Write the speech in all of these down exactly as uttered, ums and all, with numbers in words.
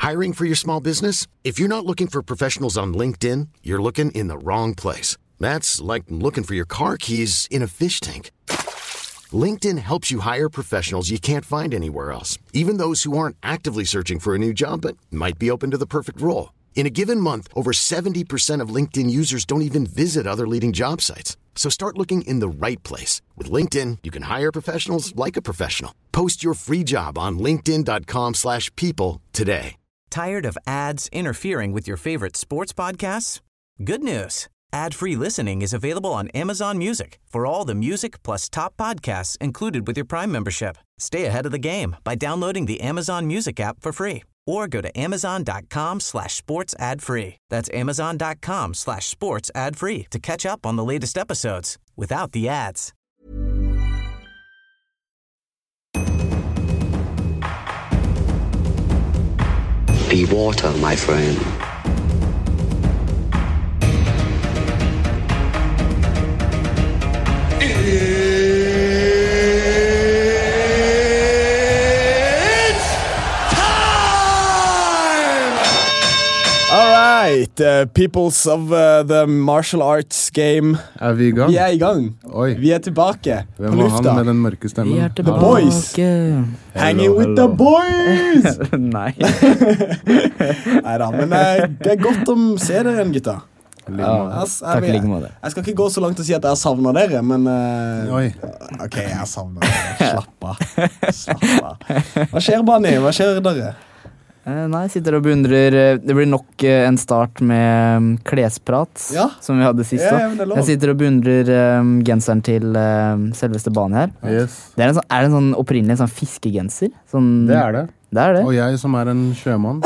Hiring for your small business? If you're not looking for professionals on LinkedIn, you're looking in the wrong place. That's like looking for your car keys in a fish tank. LinkedIn helps you hire professionals you can't find anywhere else, even those who aren't actively searching for a new job but might be open to the perfect role. In a given month, over seventy percent of LinkedIn users don't even visit other leading job sites. So start looking in the right place. With LinkedIn, you can hire professionals like a professional. Post your free job on linkedin.com slash people today. Tired of ads interfering with your favorite sports podcasts? Good news. Ad-free listening is available on Amazon Music for all the music plus top podcasts included with your Prime membership. Stay ahead of the game by downloading the Amazon Music app for free or go to amazon.com slash sports ad free. That's amazon.com slash sports ad free to catch up on the latest episodes without the ads. Be water, my friend. Alright, uh, peoples of uh, the martial arts game. Er vi i gang? Vi er i gang. Oi. Vi er tilbake. Hvem på var lufta. han med den mørke stemmen? Vi er The tilbake. boys. Hanging Hello, with hello. the boys. Nei. Neida, men uh, det er godt å se dere igjen, gutta. Like Ja, måte. Jeg, takk i jeg, like måte. jeg skal ikke gå så langt og si at jeg savner dere, men uh, Oi. ok, jeg savner dere. Slapp av. Slapp av. Hva skjer, Bani? Hva skjer dere? Eh, nei, jeg sitter og beundrer. eh, Det blir nok eh, en start med mm, klesprat, Ja. som vi hadde sist. Ja, da. ja, men det er lov. Jeg sitter og beundrer eh, genseren til eh, selveste Bani her. Yes. Det er, en sånn, er det en sånn opprinnelig sånn fiskegenser? Sånn, Det er det. Det er det. Og jeg som er en sjømann.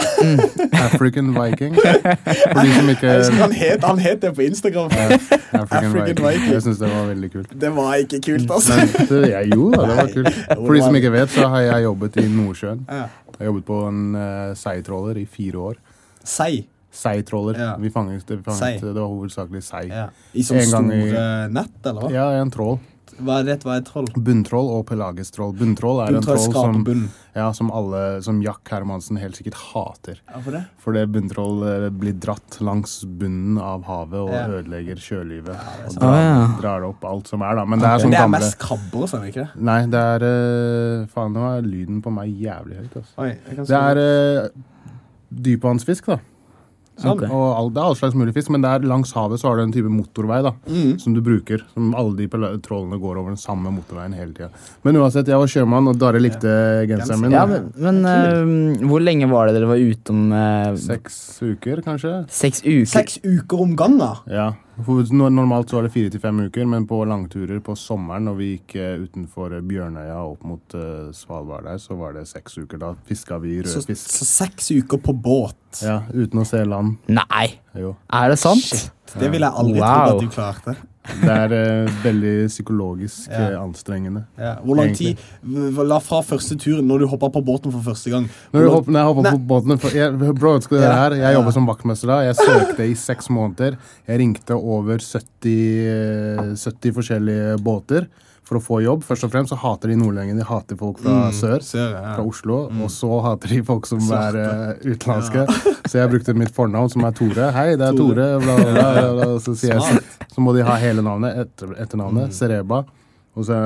African Viking. For de som ikke... Jeg husker han het, han het det på Instagram. African, African Viking. Viking. Jeg synes det var veldig kult. Det var ikke kult, altså. Men, det, ja, jo, da, det var kult. For de som ikke vet, så har jeg jobbet i Nordsjøen. Ja. Jeg har jobbet på en uh, seitråler i fire år. Sei. Seitråler. Ja. Vi fanget, vi fanget Sei. det var hovedsakelig sei. Ja. I sånn En gang i- store nett, eller hva? Ja, en trål. Hva er det? Hva er et troll? Bunntroll og pelagisk troll. Bunntroll er Bunntroll en troll skraper som, bunn. ja, som alle, som Jack Hermansen helt sikkert hater. Ja, for det? Fordi bunntroll eh, blir dratt langs bunnen av havet og Ja. ødelegger sjølivet. og sant. drar, Å, ja. drar opp alt som er da. Men det er Men sånn det er gamle... mest krabber og sånn, ikke det? Nei, det er... eh, faen, nå er lyden på meg jævlig høyt. Altså. Oi, jeg kan Det er uh, dypvannsfisk da. Sånn. Ok. Og all, det er all slags mulig fisk, men der langs havet så har du en type motorvei da, Mm. som du bruker, som alle de pel- trålene går over den samme motorveien hele tiden. Men uansett, jeg var sjømann, og Dare likte genseren min. Ja, da. men, men eh, hvor lenge var det dere var ute om eh, Seks uker, kanskje? Seks uker? Seks uker om gangen. Ja. For no- normalt så var det fire til fem uker, men på langturer på sommeren, når vi gikk eh, utenfor Bjørnøya opp mot eh, Svalbard der, så var det seks uker. Da fisket vi Så, rød fisk. så seks uker på båt. Ja, uten å se land. Nei, Jo. er det sant? Shit, det ville jeg aldri Wow. trodd at du klarte. Det er eh, veldig psykologisk Ja. eh, anstrengende. Ja. Hvor lang Egentlig. tid v- la fra første turen, når du hoppet på båten for første gang? Når, du Hvor- hopp, når jeg hoppet Nei. på båten for, jeg, Bro, skal du høre Ja, her? Jeg ja. jobbet som vaktmester da. Jeg søkte i seks måneder. Jeg ringte over sytti, eh, sytti forskjellige båter for å få jobb. Først og fremst så hater de nordlendingene. De hater folk fra Mm, sør, sør, ja. fra Oslo. Og så hater de folk som Svarte. er eh, utenlandske. Så jeg brukte mitt fornavn, som er Tore. Hei, det er Tore. Tore. Bla, bla, bla, bla, bla. Så, sier jeg, Smart. så må de ha hele navnet, etter, etternavnet. Mm. Sereba. Og så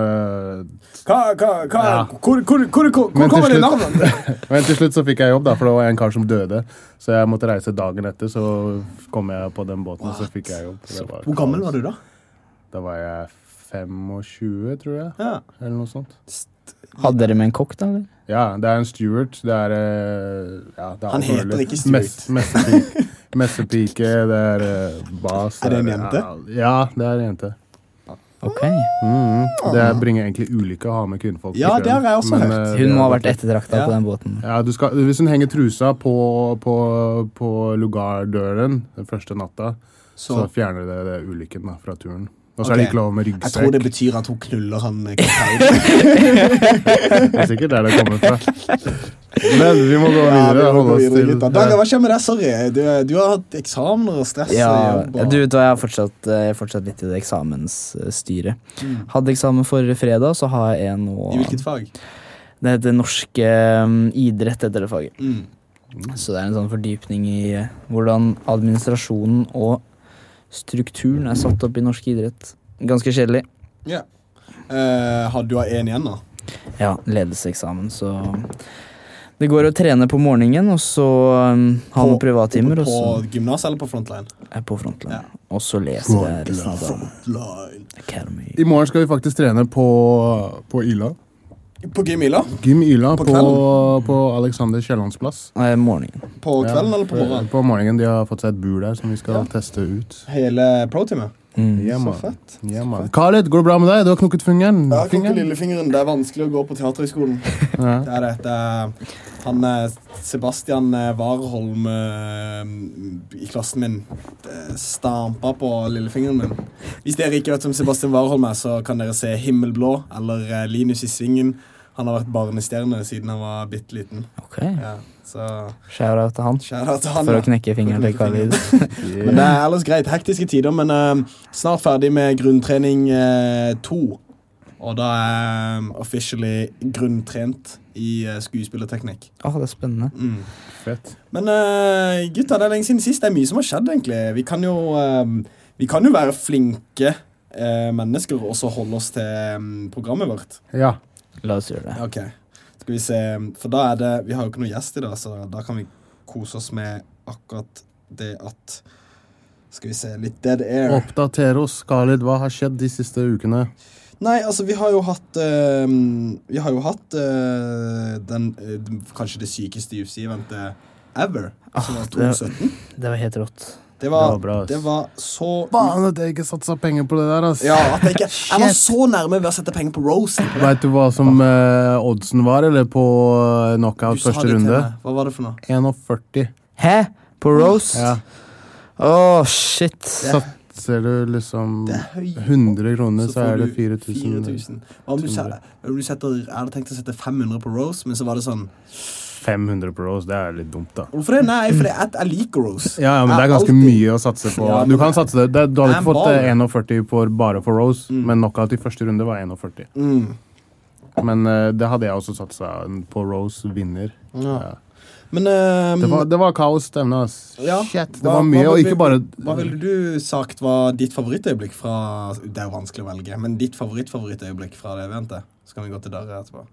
Hva, hva, hva, Ja. hvor, hvor, hvor, hvor, hvor Men til kommer det slutt- navnet? Men til slutt så fikk jeg jobb, da, for det var en kar som døde. Så jeg måtte reise dagen etter, så kom jeg på den båten, og så fikk jeg jobb. Det var Hvor gammel kaos. var du da? Da var jeg tjuefem, tror jeg. Ja. Eller noe sånt. Hadde dere med en kokk da, eller? Ja, det er en steward. Det er, eh, ja, det er Han alt heter mulig. ikke steward. Mess- Messepike, messepike, det er eh, bas. Er det en er- jente? Ja, det er en jente. Ok. Mhm. Det bringer egentlig ulykke å ha med kvinnfolk. i Ja, det har jeg også men, hørt. eh, Hun det må ha er vært godt. ettertrakta Ja. på den båten. Ja, du skal, hvis hun henger trusa på, på, på lugardøren den første natta, så, Så fjerner det, det ulykken da, fra turen. Og så er Ok. det ikke lov med jeg tror det ryggstrekk. betyr at hun knuller han eh, kapteinen. Det er sikkert der det kommer fra. Men vi må gå Ja, vi videre. må holde gå oss videre, til- gutta. Daga, hva skjer med deg? Sorry. Du, du har hatt eksamener og stress. Ja, og jobb og- du vet hva, jeg har fortsatt, jeg er fortsatt litt i det eksamensstyret. Hadde eksamen forrige fredag, så har jeg en nå. I hvilket fag? Det heter norsk eh, idrett, heter det faget. Mm. Så det er en sånn fordypning i hvordan administrasjonen og strukturen er satt opp i norsk idrett. Ganske kjedelig. Ja. Uh, hadde du en igjen da? Ja, ledelseeksamen, så det går å trene på morgenen, og så um, ha noen privattimer. På, på så, gymnas eller på frontline? Er på frontline. Ja. Og så leser jeg resten av dagen. Frontline. Academy. I morgen skal vi faktisk trene på, på Ila. På Gym Ila? Gym Ila På på, kvelden? på Alexander Kiellands plass. Nei, morgenen. På kvelden Ja, eller på morgenen? På morgenen. De har fått seg et bur der som vi skal Ja. teste ut. Hele pro-teamet? Mm. Ja, Så man. fett. Ja, man. Khaled, går det bra med deg? Du har knukket fingeren. Jeg har ikke Fingeren. lillefingeren. Det er vanskelig å gå på teaterhøgskolen. Ja. Det er det. det er, han eh, Sebastian eh, Warholm eh, i klassen min eh, stampa på lillefingeren min. Hvis dere ikke vet hvem Sebastian Warholm er, så kan dere se Himmelblå eller eh, Linus i Svingen. Han har vært barnestjerne siden han var bitte liten. Ok, Ja, så shout-out til han. kjære til han. For da. å knekke fingeren til Khalid. Men det er ellers greit. Hektiske tider, men eh, snart ferdig med grunntrening eh, to. Og da er jeg officially grunntrent i uh, skuespillerteknikk. Åh, det er spennende. Mm. Fett. Men uh, gutta, det er lenge siden sist. Det er mye som har skjedd, egentlig. Vi kan jo, um, vi kan jo være flinke uh, mennesker og så holde oss til um, programmet vårt. Ja. La oss gjøre det. Ok, skal vi se. For da er det, vi har jo ikke noen gjest i dag, så da kan vi kose oss med akkurat det at, skal vi se, litt dead air. Oppdater oss, Khaled. Hva har skjedd de siste ukene? Nei, altså vi har jo hatt uh, Vi har jo hatt uh, den, uh, kanskje det sykeste U F C-eventet ever, som var to sytten. Det var helt rått. Det var, Det var bra, ass. det var så Faen at jeg ikke satsa penger på det der, ass. Ja, at jeg ikke Jeg var så nærme ved å sette penger på Rose. Vet du hva som eh, oddsen var, eller på eh, knockout Du sa første det til runde? meg. Hva var det for noe? en førti. Hæ? På Rose? Ja. Åh, shit. Satser du liksom Det er høyt. hundre kroner, så, får er det du fire tusen. fire tusen. Hva om du, setter, du setter, jeg hadde tenkt å sette fem hundre på Rose, men så var det sånn fem hundre på Rose, det er litt dumt, da. Hvorfor det? Nei, fordi jeg, jeg liker Rose. Ja, ja, men det er Jeg ganske alltid- mye å satse på. Ja, Du men- kan satse det. det du hadde Jeg ikke fått var- eh, førti for, bare for Rose, Mm. men knockout i første runde var førti. Mm. Men eh, det hadde jeg også satsa på. Rose vinner. Ja. Ja. Men um, Det, var, det var kaos stevne, ass. Ja. Shit, det Hva- var mye, hva og vil- ikke bare Hva ville du sagt var ditt favorittøyeblikk fra Det er jo vanskelig å velge, men ditt favoritt-favorittøyeblikk fra det eventet? Så kan vi gå til Darre etterpå.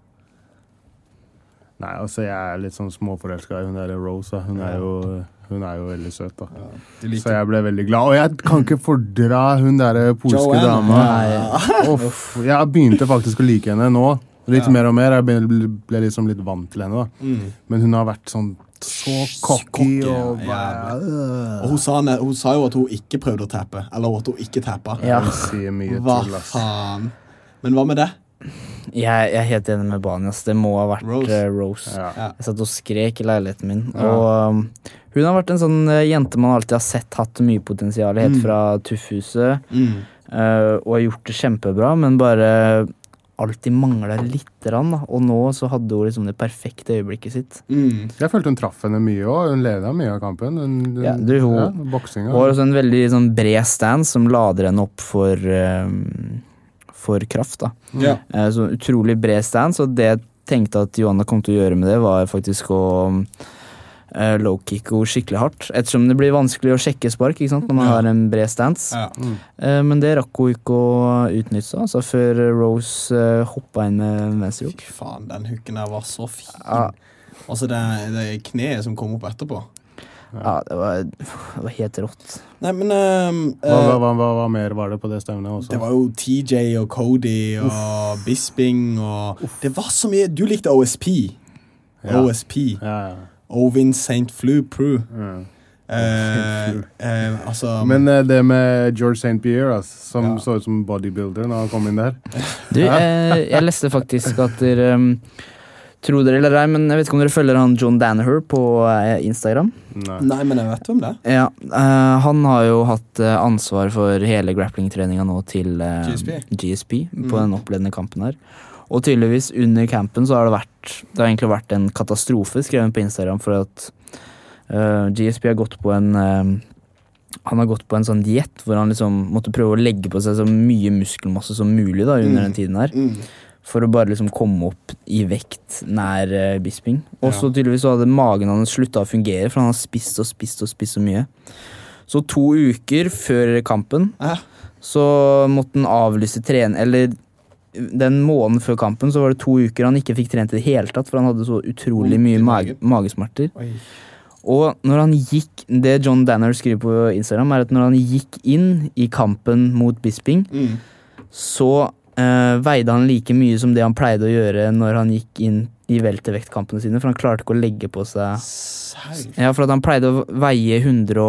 Nei, altså, jeg er litt sånn småforelska i hun der Rose. Da. Hun er jo, hun er jo veldig søt, da. Ja. Du liker Så jeg ble veldig glad. Og jeg kan ikke fordra hun der polske Joanne. dama. Nei. Uff, jeg begynte faktisk å like henne nå. Litt Ja. mer og mer. Jeg ble, ble liksom litt vant til henne, da. Mm. Men hun har vært sånn så cocky Cocky, og ja, bare Og hun sa, ne- hun sa jo at hun ikke prøvde å tappe. Eller at hun ikke tappa. Ja. Hun sier mye Hva til, ass. faen? Men hva med det? Jeg, jeg er helt enig med Banias. Det må ha vært Rose. eh, Rose. Ja. Ja. Jeg satt og skrek i leiligheten min. Ja. Og um, hun har vært en sånn eh, jente man alltid har sett hatt mye potensial i, helt Mm. fra Tuffhuset. Mm. eh, og har gjort det kjempebra, men bare alltid mangla lite grann. Da. Og nå så hadde hun liksom det perfekte øyeblikket sitt. Mm. Jeg følte hun traff henne mye òg. Hun leda mye av kampen. Hun, hun, Ja, du, hun- ja, boksinga. Hun har også en veldig sånn bred stance som lader henne opp for um, for kraft. Da. Ja. Eh, så utrolig bred stance, og det jeg tenkte at Johanna kom til å gjøre med det, var faktisk å uh, low-kicke henne skikkelig hardt. Ettersom det blir vanskelig å sjekke spark ikke sant, når man Ja. har en bred stance. Ja. Eh, men det rakk hun ikke å utnytte, altså, før Rose uh, hoppa inn med venstre hook. Fy faen, den hooken der var så fin. Ja. Altså det, det kneet som kom opp etterpå. Ja, det var, det var helt rått. Nei, men ehm, Hva, eh, hva, hva, hva mer var det på det stevnet også? det var jo T J og Cody og Bisping og Det var så mye. Du likte O S P. Ja. O S P. Ja, ja. Ovin Saint Flu Prue. Ja. Eh, eh, altså Men eh, det med George Saint Pierre, ass, som Ja. så ut som bodybuilder når han kom inn der. Du, eh, jeg leste faktisk at dere um, Tro dere eller ei, men jeg vet ikke om dere følger han John Danaher på eh, Instagram? Nei. Nei, men jeg vet om det. Ja, eh, han har jo hatt eh, ansvar for hele grapplingtreninga nå til eh, G S P. G S P på Mm. den oppledende kampen her. Og tydeligvis under campen så har det vært Det har egentlig vært en katastrofe, skrevet på Instagram, for at eh, G S P har gått på en eh, Han har gått på en sånn diett hvor han liksom måtte prøve å legge på seg så mye muskelmasse som mulig da under Mm. den tiden her. Mm. for å bare liksom komme opp i vekt nær uh, Bisping. Og så tydeligvis så hadde magen hans sluttet å fungere, for han har spist og spist og spist så mye. Så to uker før kampen, ja. så måtte han avlyse trening, eller den måneden før kampen så var det to uker han ikke fikk trent i det hele tatt, for han hadde så utrolig mye mag magesmerter. Oi. Og når han gikk, det John Danner skriver på Instagram, er at når han gikk inn i kampen mot Bisping, mm. så Uh, veide han like mye som det han pleide å gjøre når han gikk inn i veltervektkampene sine, for han klarte ikke å legge på seg Serg. Ja, for at han pleide å veie hundre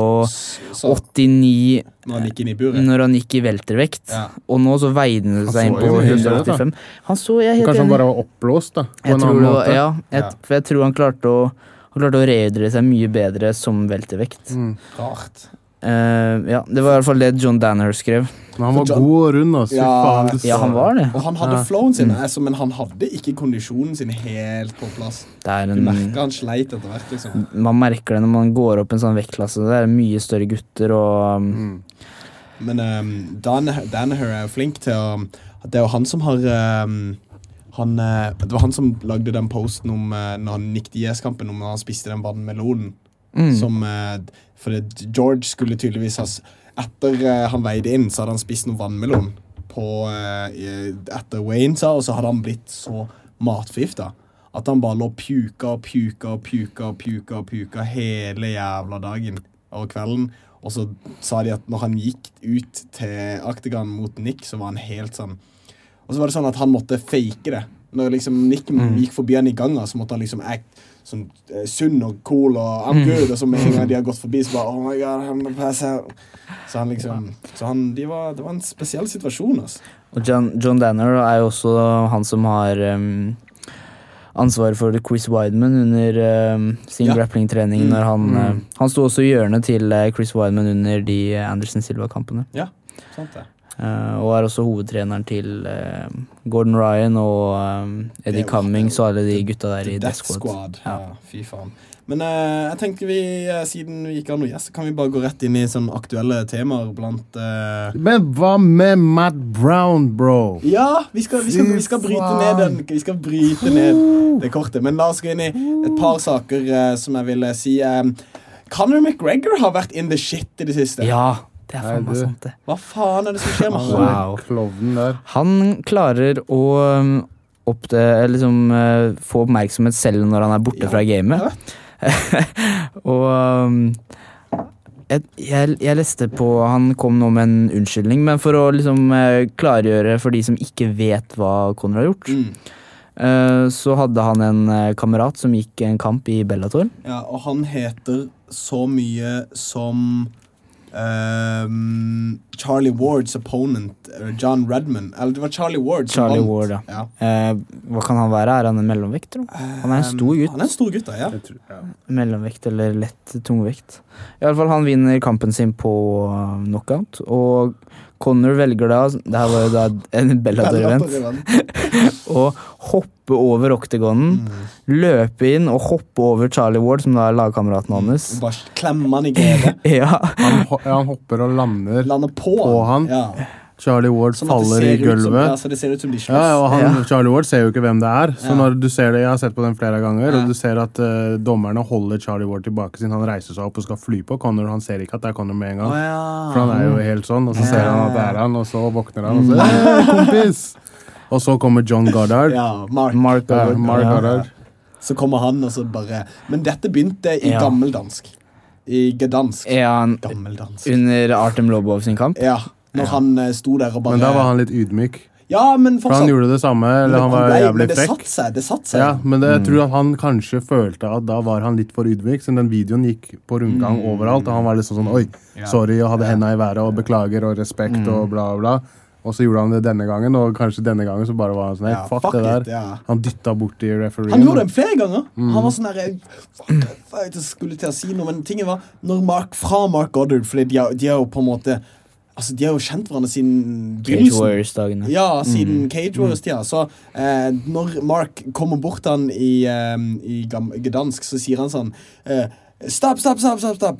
åttini når han gikk inn i buret når han gikk i veltervekt, ja. Og nå så veide han seg inn på hundre åttifem. Han så, jeg helt Kanskje han bare var oppblåst da, på jeg en tror annen det, måte. Ja, jeg, for jeg tror han klarte å han klarte å rehydrere seg mye bedre som veltervekt. Mm. Rart. Uh, ja, det var i hvert fall det John Danner skrev. Men han var John... god og rund, altså. Ja, faen, det... ja, han var det. Og han hadde ja. flowen sin, mm. altså, men han hadde ikke kondisjonen sin helt på plass. Det er en... Du merker han sleit etter hvert, liksom. Man merker det når man går opp en sånn vektklasse. Det er mye større gutter og... Mm. Men um, Dan, Danaher er jo flink til å... Det er jo han som har... Um, han, uh, det var han som lagde den posten om uh, når han Nick Diaz-kampen, om når han spiste den vannmelonen. Mm. Som, uh, for det, George skulle tydeligvis ha... Etter uh, han veide inn, så hadde han spist noen vannmelon på, uh, etter Wayne sa, og så hadde han blitt så matforgiftet at han bare lå puka og puka og puka og puka og puka hele jævla dagen og kvelden. Og så sa de at når han gikk ut til Octagon mot Nick, så var han helt sånn... Og så var det sånn at han måtte fake det. Når liksom Nick mm. gikk forbi han i gangen, så måtte han liksom act sånn uh, sunn og cool og I'm good, og så med en gang de har gått forbi, så bare, oh my god, I'm the pass out. Så han liksom, så han, de var, det var en spesiell situasjon, altså. Og John, John Danner er jo også han som har um, ansvaret for Chris Weidman under um, sin ja. grappling-trening, mm. når han, mm. uh, han stod også i hjørnet til uh, Chris Weidman under de Anderson Silva-kampene. Ja, sant det. Uh, og er også hovedtreneren til uh, Gordon Ryan og um, Eddie Cummings og alle de gutta der i Death Squad. Squad. Ja. Ja, fy faen. Men uh, jeg tenker vi, uh, siden vi ikke har noe gjest, så kan vi bare gå rett inn i sånne aktuelle temaer blant... Uh... Men hva med Matt Brown, bro? Ja, vi skal, vi skal, vi skal bryte ned den, vi skal bryte ned det kortet. Men la oss gå inn i et par saker uh, som jeg ville si. Um, Conor McGregor har vært in the shit i det siste. Ja, det er faen meg sant det. Hva faen er det som skjer med han? Wow. Klovnen der. Han klarer å um, opp det, liksom, uh, få oppmerksomhet selv når han er borte ja. fra gamet. Og um, jeg, jeg, jeg leste på, han kom nå med en unnskyldning, men for å liksom uh, klargjøre for de som ikke vet hva Conor har gjort, mm. uh, så hadde han en uh, kamerat som gikk en kamp i Bellator. Ja, og han heter så mye som... Um, Charlie Ward's opponent, John Redman. Eller det var Charlie Ward som Charlie vant. Ward, ja. ja. Uh, hva kan han være? Er han en mellomvekt, tror du? Han er en stor gutt. Um, han er en stor gutt, ja. Tror, ja. Mellomvekt eller lett tungvekt. I alle fall, han vinner kampen sin på uh, knockout, og Conor velger da, det her var jo da en Bellator-event, og hoppe over oktagonen, mm. løpe inn og hoppe over Charlie Ward, som da er lagkameraten hans. Mm. Bare klemmer han i gede. ja. Han, han hopper og lander, lander på, på han. Ja. Charlie Ward sånn faller i gulvet. Som, ja, så det ser ut som de slåss. Ja, og han, ja. Charlie Ward ser jo ikke hvem det er. Så ja. når du ser det, jeg har sett på den flere ganger, ja. og du ser at uh, dommerne holder Charlie Ward tilbake siden han reiser seg opp og skal fly på Conor. Han ser ikke at det er Conor med en gang. Oh, ja. For han er jo helt sånn, og så ja. ser han at det er han, og så våkner han, og så, hey, kompis! Og så kommer John Goddard. Ja, Mark. Mark, ja, Mark ja. Goddard. Så kommer han, og så bare... Men dette begynte i ja. gammeldansk. I Gdansk. Ja, gammeldansk. Under Artem Lobov sin kamp. Ja. Når ja. han uh, sto der og bare... Men da var han litt ydmyk. Ja, men fortsatt... For han gjorde det samme, eller han, han var ble, jævlig det frekk. Satt seg, det satt seg. Ja, men det, jeg tror at han kanskje følte at da var han litt for ydmyk, så den videoen gikk på rundgang mm. overalt, og han var liksom sånn, oi, ja. sorry, og hadde hendene i været, og beklager, og respekt, mm. og bla bla. Og så gjorde han det denne gangen, og kanskje denne gangen så bare var han sånn, hey, ja, fuck, fuck det der. It, ja. Han dyttet bort i refereen. Han gjorde det flere ganger. Mm. Han var sånn der, fuck, jeg skulle til å si noe, men tingen var, når Mark, fra Mark Goddard, fordi de har, de har jo på en måte, altså de har jo kjent hverandre siden Cage Warriors-dagene. Ja, siden mm. Cage Warriors-tida. Så eh, når Mark kommer bort han i, um, i Gdansk, så sier han sånn, eh, stop, stop, stop, stop, stop.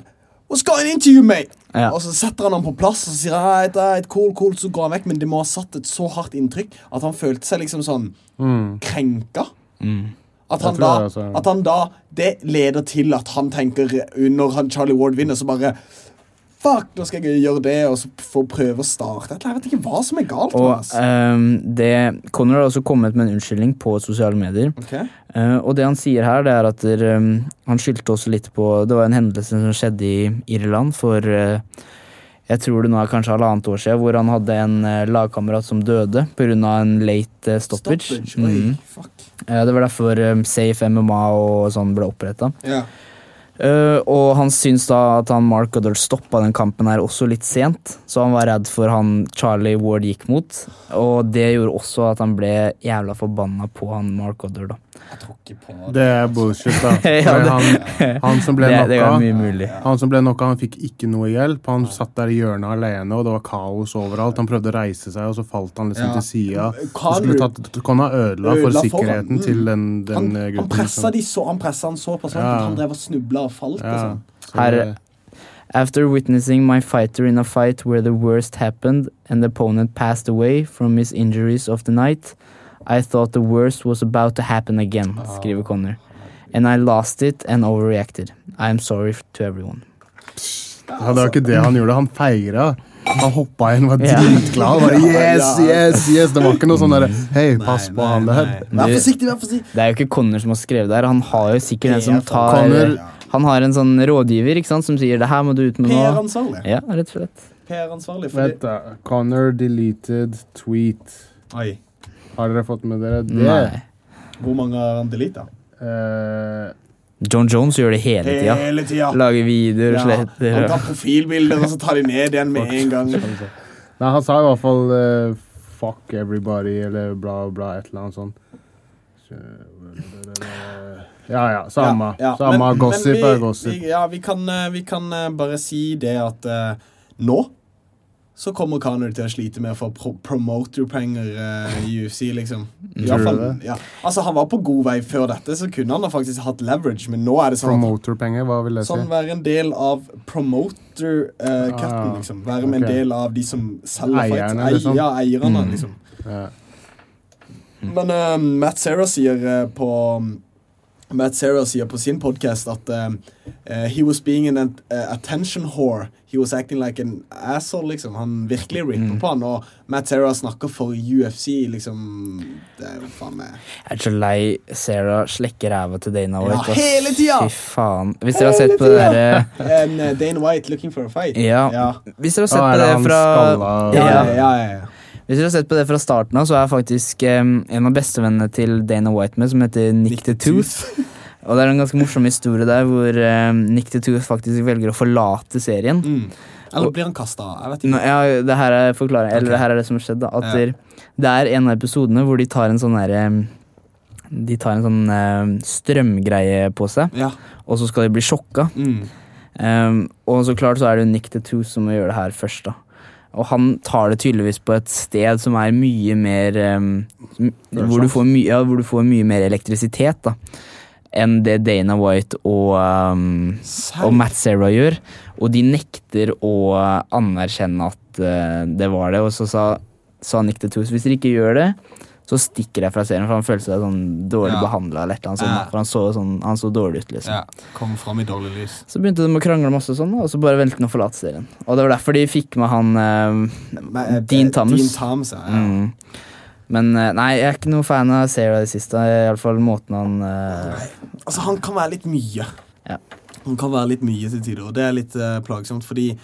What's going into you, mate? Ja. Og så setter han han på plass, og så sier han, et, et cool, cool, så går han vekk, men det må ha satt et så hardt inntrykk, at han følte seg liksom sånn Mm. krenka. Mm. At han, Jeg tror da, det, altså. at han da, det leder til at han tenker, når han Charlie Ward vinner, så bare, fuck, nå skal jeg gjøre det, og så få prøve å starte. Jeg vet ikke hva som er galt med Og oss. ehm, det, Conor har også kommet med en unnskyldning på sosiale medier. Okay. Eh, og det han sier her, det er at der, um, han skyldte også litt på, det var en hendelse som skjedde i Irland for, uh, jeg tror det nå er kanskje halvannet år siden, hvor han hadde en uh, lagkamerat som døde på grunn av en late uh, stoppage. Stoppage, oi, Mhm. fuck. Eh, det var derfor um, Safe M M A og sånn ble opprettet. Ja. Uh, og han syns da at han Mark Goddard stoppa den kampen her også litt sent, så han var redd for han Charlie Ward gikk mot, og det gjorde også at han ble jævla forbanna på han Mark Goddard da. Jeg tror ikke på det. Det er bullshit, da. Ja, For det- han, han som ble Det, det er knocka, mye mulig. han som ble knocka, han fikk ikke noe hjelp. Han satt der i hjørnet alene, og det var kaos overalt. Han prøvde å reise seg, og så falt han liksom Ja. til sida. Conor- Kona ødela for Ødela for sikkerheten han. til den, den Han, eh, han gutten. pressa de så, han pressa han så på sånn, Ja. at han drev og snubla og falt. Ja. Og sånn. Så Her- det- After witnessing my fighter in a fight where the worst happened and the opponent passed away from his injuries of the night, I thought the worst was about to happen again, skriver Conor. And I lost it and overreacted. I am sorry to everyone. Ja, det var ikke det han gjorde. Han feira. Han hoppa inn, var Ja. dritglad. Bare, yes, Ja. yes, yes. Det var ikke noe sånn derre hei, pass på han der. Vær Du- forsiktig, vær forsiktig. Det er jo ikke Conor som har skrevet det her. Han har jo sikkert en som Per- tar Conor- Han har en sånn rådgiver ikke sant, som sier 'det her må du ut med nå'. Per-ansvarlig. Ja, rett og slett. Per-ansvarlig. Fordi... Vet du, Connor deleted tweet. Oi. Har dere fått med dere det? Nei. Hvor mange har han delita? Eh, John Jones gjør det hele tida. Hele tida. Lager videoer og Ja, sletter. han tar profilbilder, og så tar de ned igjen med en gang. Nei, han sa i hvert fall eh, fuck everybody, eller bla, bla, et eller annet sånt. Ja, ja, samme. Ja, ja. Samme. Men- Gossip men vi, er gossip. Vi, ja, vi kan, eh, vi kan eh, bare si det at eh, nå så kommer Conor til å slite med å få pro promoter-penger uh, i U F C, liksom. I Tror hvert du fall, det? ja. Altså, han var på god vei før dette, så kunne han da faktisk hatt leverage, men nå er det sånn at Promoter-penger, hva vil det si? sånn være en del av promoter-cutten, Ah, liksom. Være med ok. en del av de som selger Eierne, fights. liksom. Ja, eierne, Mm. liksom. Ja. Men eh, Matt Serra sier eh, på Matt Serra sier på sin podcast at eh, eh, he was being an uh, attention whore. He was acting like an asshole, liksom. Han virkelig ripper Mm. på han, og Matt Serra snakker for U F C, liksom. Det er jo faen meg Jeg er så lei Sarah slekker ræva til Dana Ja, White. ass. hele tida! Fy faen. Hvis dere har sett på det derre En, uh, Dana White looking for a fight. Ja. Ja. Hvis dere har sett Ah, på er det han fra skalla? Ja, Ja. ja, ja, ja, ja. Hvis dere har sett på det fra starten av, så er faktisk um, en av bestevennene til Dana White med, som heter Nick the Tooth. Og det er en ganske morsom historie der hvor um, Nick the Tooth faktisk velger å forlate serien. Mm. Eller blir han kastet? Jeg vet ikke. Nå, ja, det her er forklaring, eller Ok. det her er det som har skjedd da. At Ja. der- det er en av episodene hvor de tar en sånn der, um, de tar en sånn um, strømgreie på seg, Ja. og så skal de bli sjokka. Mm. Um, og så klart så er det jo Nick the Tooth som må gjøre det her først da. Og han tar det tydeligvis på et sted som er mye mer um, som- hvor, du får my ja, hvor du får mye mer elektrisitet da enn det Dana White og, um, Serr? og Matt Serra gjør. Og de nekter å anerkjenne at uh, det var det. Og så sa, sa Nick the Tooth hvis dere ikke gjør det, så stikker jeg fra serien, for han følte seg sånn dårlig Ja. behandlet eller et eller annet sånt. Ja. da. For han så, sånn, han så dårlig ut, liksom. Ja. Kom fram i dårlig lys. Så begynte de å krangle masse sånn, da, og så bare velte han å forlate serien. Og det var derfor de fikk med han eh, Men, eh, Dean Thomas. Dean Thomas, ja. ja. Mm. Men eh, nei, jeg er ikke noe fan av Sarah i det siste. Iallfall måten han eh, Altså, han kan være litt mye. Ja. Han kan være litt mye til tider, og det er litt eh, plagsomt, fordi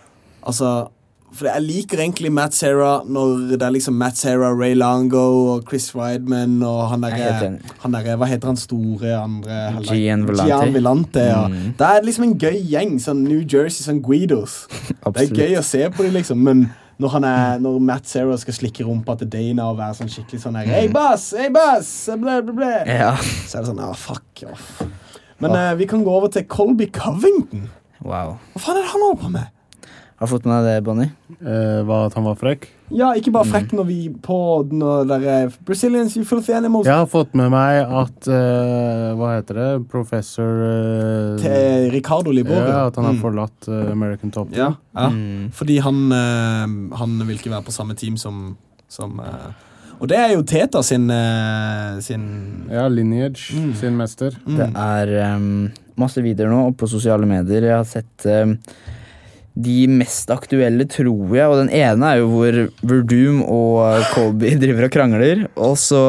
altså, for jeg liker egentlig Matt Serra når det er liksom Matt Serra, Ray Longo og Chris Weidman og han Jeg er helt der, enig. han der, hva heter han store andre? Gian Vellante. Gian Vellante, ja. Mm. Det er liksom en gøy gjeng, sånn New Jersey, sånn Guidos. Det er Absolutt. gøy å se på dem, liksom, men når, han er, når Matt Serra skal slikke rumpa til Dana og være sånn skikkelig sånn her, Hei, boss! Hei, boss! Ble, ble, ble. Ja. Så er det sånn, ah, fuck off. Men eh, vi kan gå over til Colby Covington. Wow. Hva faen er det han holder på med? Har du fått med deg det, Bonnie? Eh, hva at han var frekk? Ja, ikke bare frekk når vi på når der er Brazilians, you filthy animals. Jeg har fått med meg at eh, hva heter det? Professor eh, Til Ricardo Libore. Ja, at han har Mm. forlatt eh, American Top Team. Ja, ja. Mm. Fordi han, eh, han vil ikke være på samme team som, som eh, og det er jo Teta sin, eh, sin Ja, Lineage, Mm. sin mester. Det er um, masse videoer nå på sosiale medier. Jeg har sett um, de mest aktuelle, tror jeg, og den ene er jo hvor Verdum og Colby driver og krangler, og så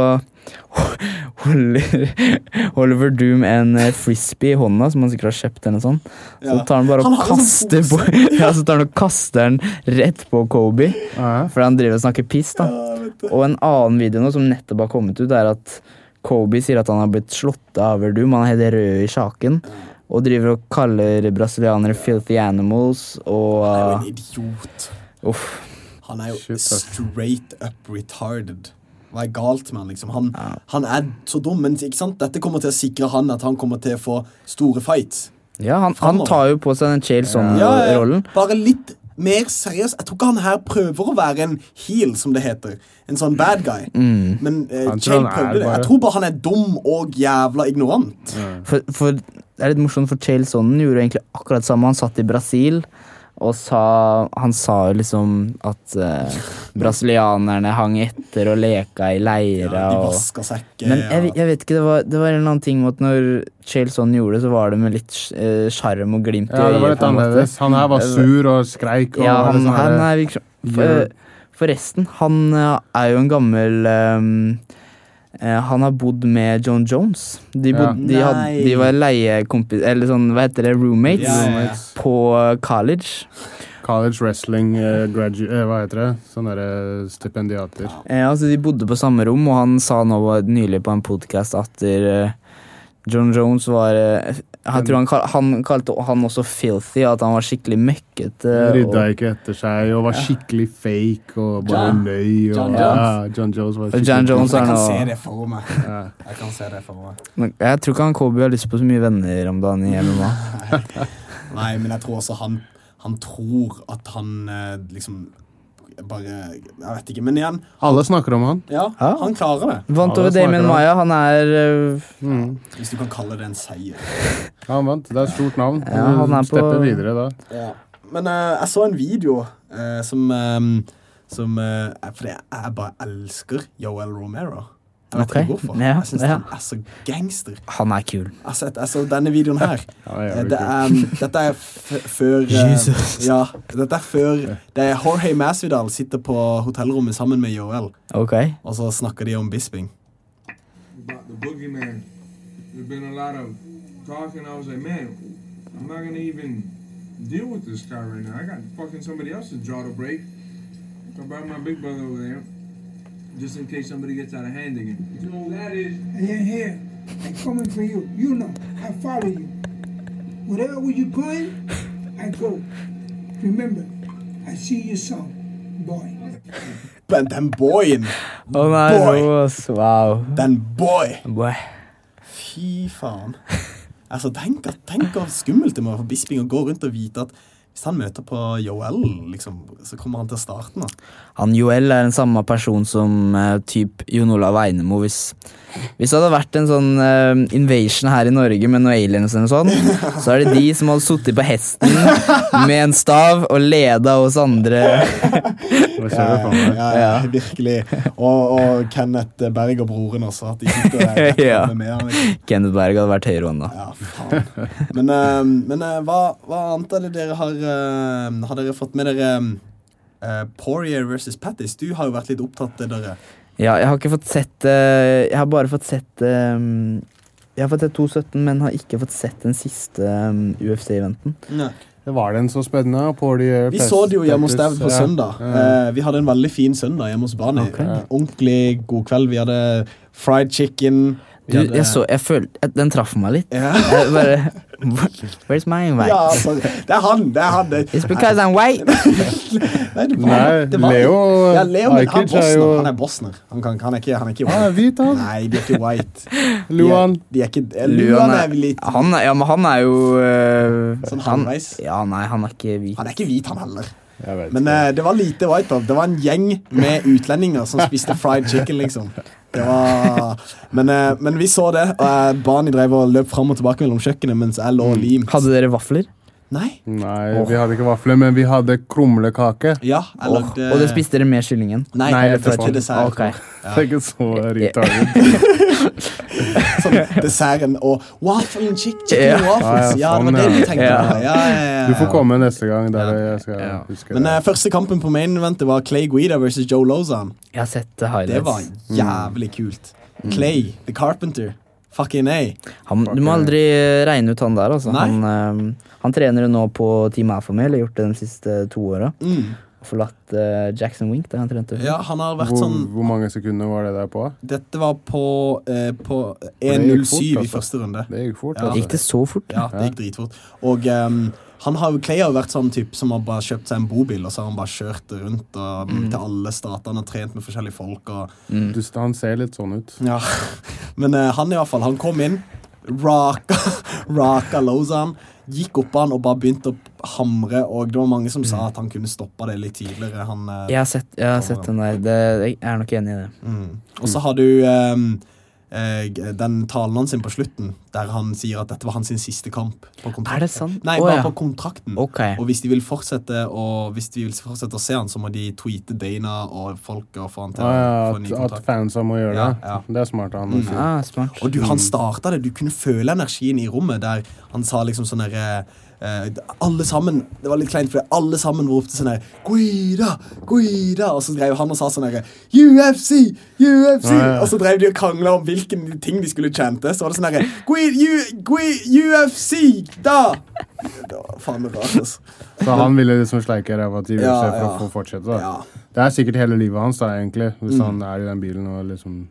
holder, holder Verdum en frisbee i hånda, som han sikkert har kjøpt eller noe sånt. Så Ja. tar han bare Han og har en kaster, sånn på, ja, så tar han og kaster den rett på Colby, Ja. for han driver og snakker piss da. Ja, vet du. Og en annen video nå som nettopp har kommet ut, er at Colby sier at han har blitt slått av Verdum, han er helt rød i sjaken, og driver og kaller brasilianere filthy animals, og Han er jo uh, en idiot. uff. Han er jo Shit, ass. straight up retarded. Hva er galt med han, liksom? Han, han er så dum, men ikke sant? Dette kommer til å sikre han at han kommer til å få store fights. Ja, han, han Fremover. tar jo på seg den Chael Ja, ja, Sonnen-rollen. bare litt mer seriøs. Jeg tror ikke han her prøver å være en heel, som det heter. En sånn bad guy. Mm. Men eh, Han tror Chael han er prøvde det. bare- Jeg tror bare han er dum og jævla ignorant. For, for det er litt morsomt, for Chael Sonnen gjorde egentlig akkurat samme. Han satt i Brasil, og sa, han sa jo liksom at eh, brasilianerne hang etter og leka i leire. Ja, de og, vasker seg ikke. men jeg, og- jeg vet ikke, det var, det var en eller annen ting med at når Chael Sonnen gjorde det, så var det med litt eh, sjarm og glimt i Ja, det var øyet, litt på en måte. annerledes. Han her var sur og skreik. Og Ja, han, sånn han her- er virkelig for, Forresten, han eh, er jo en gammel ehm, eh, Han har bodd med John Jones. De, bod, Ja. de, had, Nei. de var leiekompis, eller sånn, hva heter det, roommates, Ja, ja, ja. på college. College wrestling eh, gradu eh, hva heter det? Sånne der, stipendiater. Eh, altså, de bodde på samme rom, og han sa nå nylig på en podcast at eh, John Jones var eh, Jeg tror han, kal han kalte han også filthy, at han var skikkelig møkkete. Rydda og- ikke etter seg og var skikkelig fake og bare John- nøy. Og, John ja, John Jones var Og John Jones Jeg er kan nå se det for meg. Ja. Jeg kan se det for meg. Men Jeg tror ikke han Kobe har lyst på så mye venner om dagen i M M A. Nei, men jeg tror også han, han tror at han eh, liksom bare Jeg vet ikke, men igjen Alle snakker om han. Ja, Ja. han klarer det. Vant Ja, over det snakker Damien han. Maia. Han er øh, Mm. Hvis du kan kalle det en seier. Ja, han vant. Det er et stort navn. Ja, han er på- Stepper videre da. Ja. Men eh, jeg så en video eh, som eh, Som eh, er- Fordi jeg bare elsker Joel Romero. Jeg vet Ok, ikke hvorfor. ja, jeg synes ja. han er så gangster. Han er kul. Jeg har sett jeg så denne videoen her. Ja, det er Eh, jævlig Det kult. er, dette er f før eh, Jesus. Ja, dette er før Det er Jorge Masvidal sitter på hotellrommet sammen med Joel, Ok. og så snakker de om Bisping. About the boogeyman. There's been a lot of talking. I was like, man, I'm not gonna even deal with this guy right now. I got fucking somebody else's jaw to break. I brought my big brother over there, just in case somebody gets out of hand again. You know who that is? I ain't here. I'm coming for you. You know, I follow you. Whatever you going, I go. Remember, I see your son, boy. Men den boyen! Han er Boy. rå, ass. Wow. Den boy! Boy. Fy faen. Altså, tenk, at, tenk hvor skummelt det må være for Bisping å gå rundt og vite at hvis han møter på Joel, liksom, så kommer han til starten. Da. Han Joel er den samme person som uh, typ Jon Olav Einemo. Hvis, hvis det hadde vært en sånn eh, invasion her i Norge med noen aliens eller sånn, så er det de som hadde suttet på hesten med en stav og leda oss andre. Det ser du for meg. Ja, ja, virkelig. Og, og Kenneth Berg og broren også, at de sitter der rett Ja. fremme med han. Liksom. Kenneth Berg hadde vært høyrehånda. Ja, faen. Men, eh, men eh, hva, hva annet er det dere har eh, Har dere fått med dere uh, Poirier versus Pattis? Du har jo vært litt opptatt av dere. Ja, jeg har ikke fått sett eh, Jeg har bare fått sett eh, Jeg har fått sett to sytten, men har ikke fått sett den siste um, U F C-eventen. Ja. Det var den så spennende. Poirier, Vi så det jo hjemme hos David på ja. søndag. Ja. Eh, vi hadde en veldig fin søndag hjemme hos Barney. Ok. Ordentlig god kveld. Vi hadde fried chicken. Vi Du, hadde, jeg så, jeg følte Den traff meg litt. Ja. Jeg bare Where's my invite? Ja, sorry. Det er han. Det er han. Det, It's because I'm white. Nei, det var, Nei, det var, Leo ja, Leo men han, Ajkic er bosner. jo han er bosner. Han, kan, han, er ikke, han er ikke Han er white. hvit, han. Nei, de er ikke white. De Luan. er, de er ikke, eh, Luan Luan er- er vel litt Han er, ja, men han er jo øh, Sånn han, halvveis. Ja, nei, han er ikke hvit. Han er ikke hvit, han heller. Jeg vet Men ikke. eh, det var lite White Dog. Det var en gjeng med utlendinger som spiste fried chicken, liksom. Det var... Men, eh, men vi så det, og eh, Barney drev og løp frem og tilbake mellom kjøkkenet mens jeg lå limt. Hadde dere vafler? Nei. Nei, vi hadde ikke vafler, men vi hadde krumlekake. Ja, jeg Åh, lagde... Og det spiste dere med kyllingen? Nei, Nei, det var etterpå. til dessert. Ok. Det er ikke så retardet. Sånn desserten og waffle and chick, chicken Ja. and waffles. Ja, Ja, ja, det var det sånn, du ja. tenkte Ja. på. Ja, ja, ja. Du får komme neste gang der jeg skal Ja. huske Men det. eh, første kampen på main eventet var Clay Guida versus Joe Lozan. Jeg har sett uh, Det var highlights. jævlig kult. Clay, the carpenter. Fucking A. Han, du må aldri eh, regne ut han der, altså. Nei. Han, eh, han trener jo nå på Team Alpha Male, har gjort det de siste to åra. Mm. Forlatt eh, Jackson Wink, der han trente. Ja, han har vært Hvor, sånn hvor mange sekunder var det der på? Dette var på, eh, på gikk en null fort, syv i altså. første runde. Det gikk fort. Ja. Altså. Gikk det så fort? Ja, det gikk dritfort. Og um, han har jo, Clay har jo vært sånn typ som har bare kjøpt seg en bobil, og så har han bare kjørt rundt og, til alle statene og trent med forskjellige folk. Og, Mm. Du, han ser litt sånn ut. ja. Men eh, han i hvert fall, han kom inn, raka, raka Lozan, gikk opp han og bare begynte å hamre, og det var mange som sa at han kunne stoppa det litt tidligere. Han, eh, Jeg har sett, jeg har sett den der. Det, jeg er nok enig i det. Mm. Og så har du um, eh, den talen hans sin på slutten, der han sier at dette var hans sin siste kamp på kontrakten. Er det sant? Nei, Å, bare ja. på kontrakten. Ok. Og hvis de vil fortsette og hvis de vil fortsette å se han, så må de tweete Dana og folk og få han til Ah, ja, å få en ny at, at kontrakt. fansa må gjøre Ja, det. ja. Det er smart av han å si. Ah, smart. Og du, han starta det, du kunne føle energien i rommet der han sa liksom sånn der eh, alle sammen, det var litt kleint for alle sammen ropte sånn der Guida, Guida, og så drev han og sa sånn der U F C, U F C, Ja, ja. og så drev de og kranglet om hvilken ting de skulle chante, så var det sånn der Guida, U- Guida, U F C, da! Det var faen meg rart, altså. Så han ville liksom sleike ræva til U F C Ja, for ja. å få fortsette. Da. Ja. Det er sikkert hele livet hans, da, egentlig, hvis Mm. han er i den bilen og liksom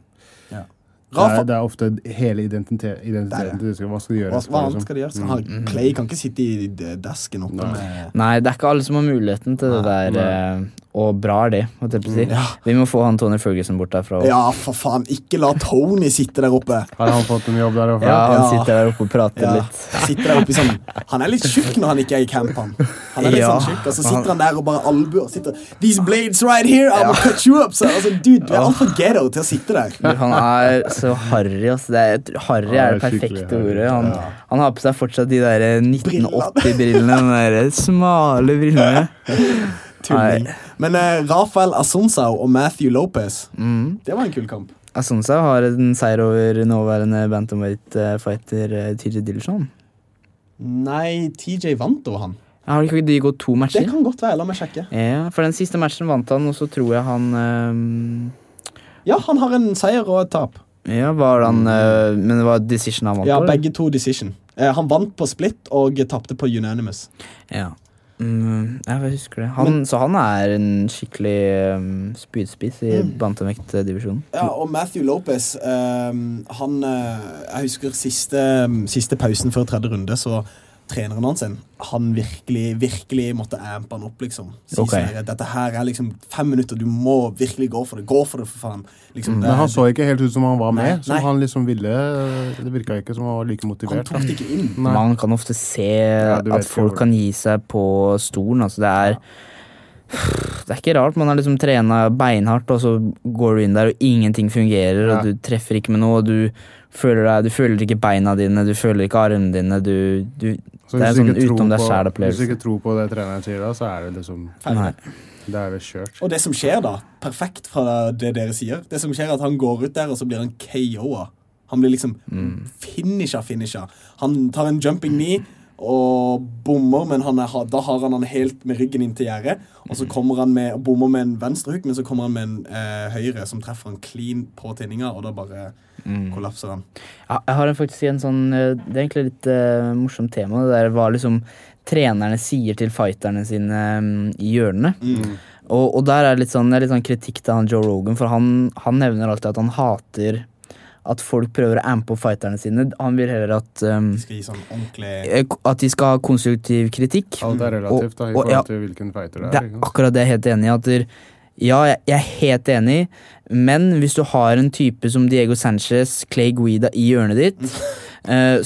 det Rafa, er, det er ofte hele identitet, identiteten til det. Hva skal de gjøre? hva, hva annet liksom? skal de gjøre? Så han, Clay kan ikke sitte i d- desken oppe Nei. med... Nei, det er ikke alle som har muligheten til det der, eh, og bra er det, måtte jeg på å si. Ja. Vi må få han Tony Ferguson bort derfra. Ja, for faen, ikke la Tony sitte der oppe. Har han fått en jobb der oppe? Ja, han Ja. sitter der oppe og prater Ja, litt. sitter der oppe i sånn Han er litt tjukk når han ikke er i camp, han. Han er litt Ja. sånn tjukk, og så sitter han der og bare albuer. Sitter, These blades right here, I'm gonna cut you up. Så, altså, dude, du er alt for ghetto til å sitte der. Han er så harry, altså. Det er, harry Ja, er det det er skikkelig perfekte harry. ordet. Han, han har på seg fortsatt de der nitten Brillene. åtti-brillene, de der smale brillene. Tulling. Men eh, Rafael Assunção og Matthew Lopez, Mm. det var en kul kamp. Assunção har en seier over nåværende bantamweight-fighter eh, T J Dillashaw. Nei, T J vant over han. Har ikke de gått to Det matcher? kan godt være, la meg sjekke. Ja, for den siste matchen vant han, og så tror jeg han ehm, Ja, han har en seier og et tap. Ja, var han eh, Men det var decision han vant Ja, på, eller? begge to decision. Eh, han vant på split og tapte på unanimous. Ja. Mm, jeg husker det. Han, så han er en skikkelig um, spydspiss i Mm. bantamvektdivisjonen. Ja, og Matthew Lopez, ehm, han eh, Jeg husker siste, siste pausen før tredje runde, så treneren hans, han virkelig, virkelig måtte ampe han opp, liksom. Si Ok. sånn, dette her er liksom fem minutter, du må virkelig gå for det. Gå for det, for faen. Liksom, det Men han er- så ikke helt ut som han var med. Nei, Som nei. han liksom ville. Det virka ikke som han var like Han motivert. tok det ikke inn. Nei. Man kan ofte se du vet at folk jo. kan gi seg på stolen. Altså, det er Det er ikke rart. Man har liksom trena beinhardt, og så går du inn der, og ingenting fungerer, Ja. og du treffer ikke med noe, og du føler, deg, du føler ikke beina dine, du føler ikke armene dine, du, du Så Det er hvis du sånn ikke tror utom deg på- selv Hvis opplevelse. du ikke tror på det treneren sier, da, så er det liksom Nei. Det er det kjørt. Og det som skjer da, perfekt fra det dere sier, det som skjer er at han går ut der, og så blir han K O-a. Han blir liksom Mm. finisha, finisha. Han tar en jumping knee og bommer, men han er, da har han han helt med ryggen inn til gjerdet. Og så kommer han med, bommer med en venstre hook, men så kommer han med en eh, høyre som treffer han clean på tinninga, og da bare Mm. kollapser han. Ja, jeg har en faktisk en sånn eh, Det er egentlig litt uh, morsomt tema. Det der hva liksom trenerne sier til fighterne sine um, i hjørnene. Mm. Og, og der er det litt sånn, det er litt sånn kritikk til han Joe Rogan, for han, han nevner alltid at han hater at folk prøver å ampe opp fighterne sine. Han vil heller at um, Skal gi sånn ordentlig eh, at de skal ha konstruktiv kritikk. Alt er relativt da, i Og- og- forhold ja. til hvilken fighter det Det er. er ikke sant? akkurat det jeg er helt enig i. At der, ja, jeg, jeg er helt enig, men hvis du har en type som Diego Sanchez, Clay Guida i hjørnet ditt, eh, så,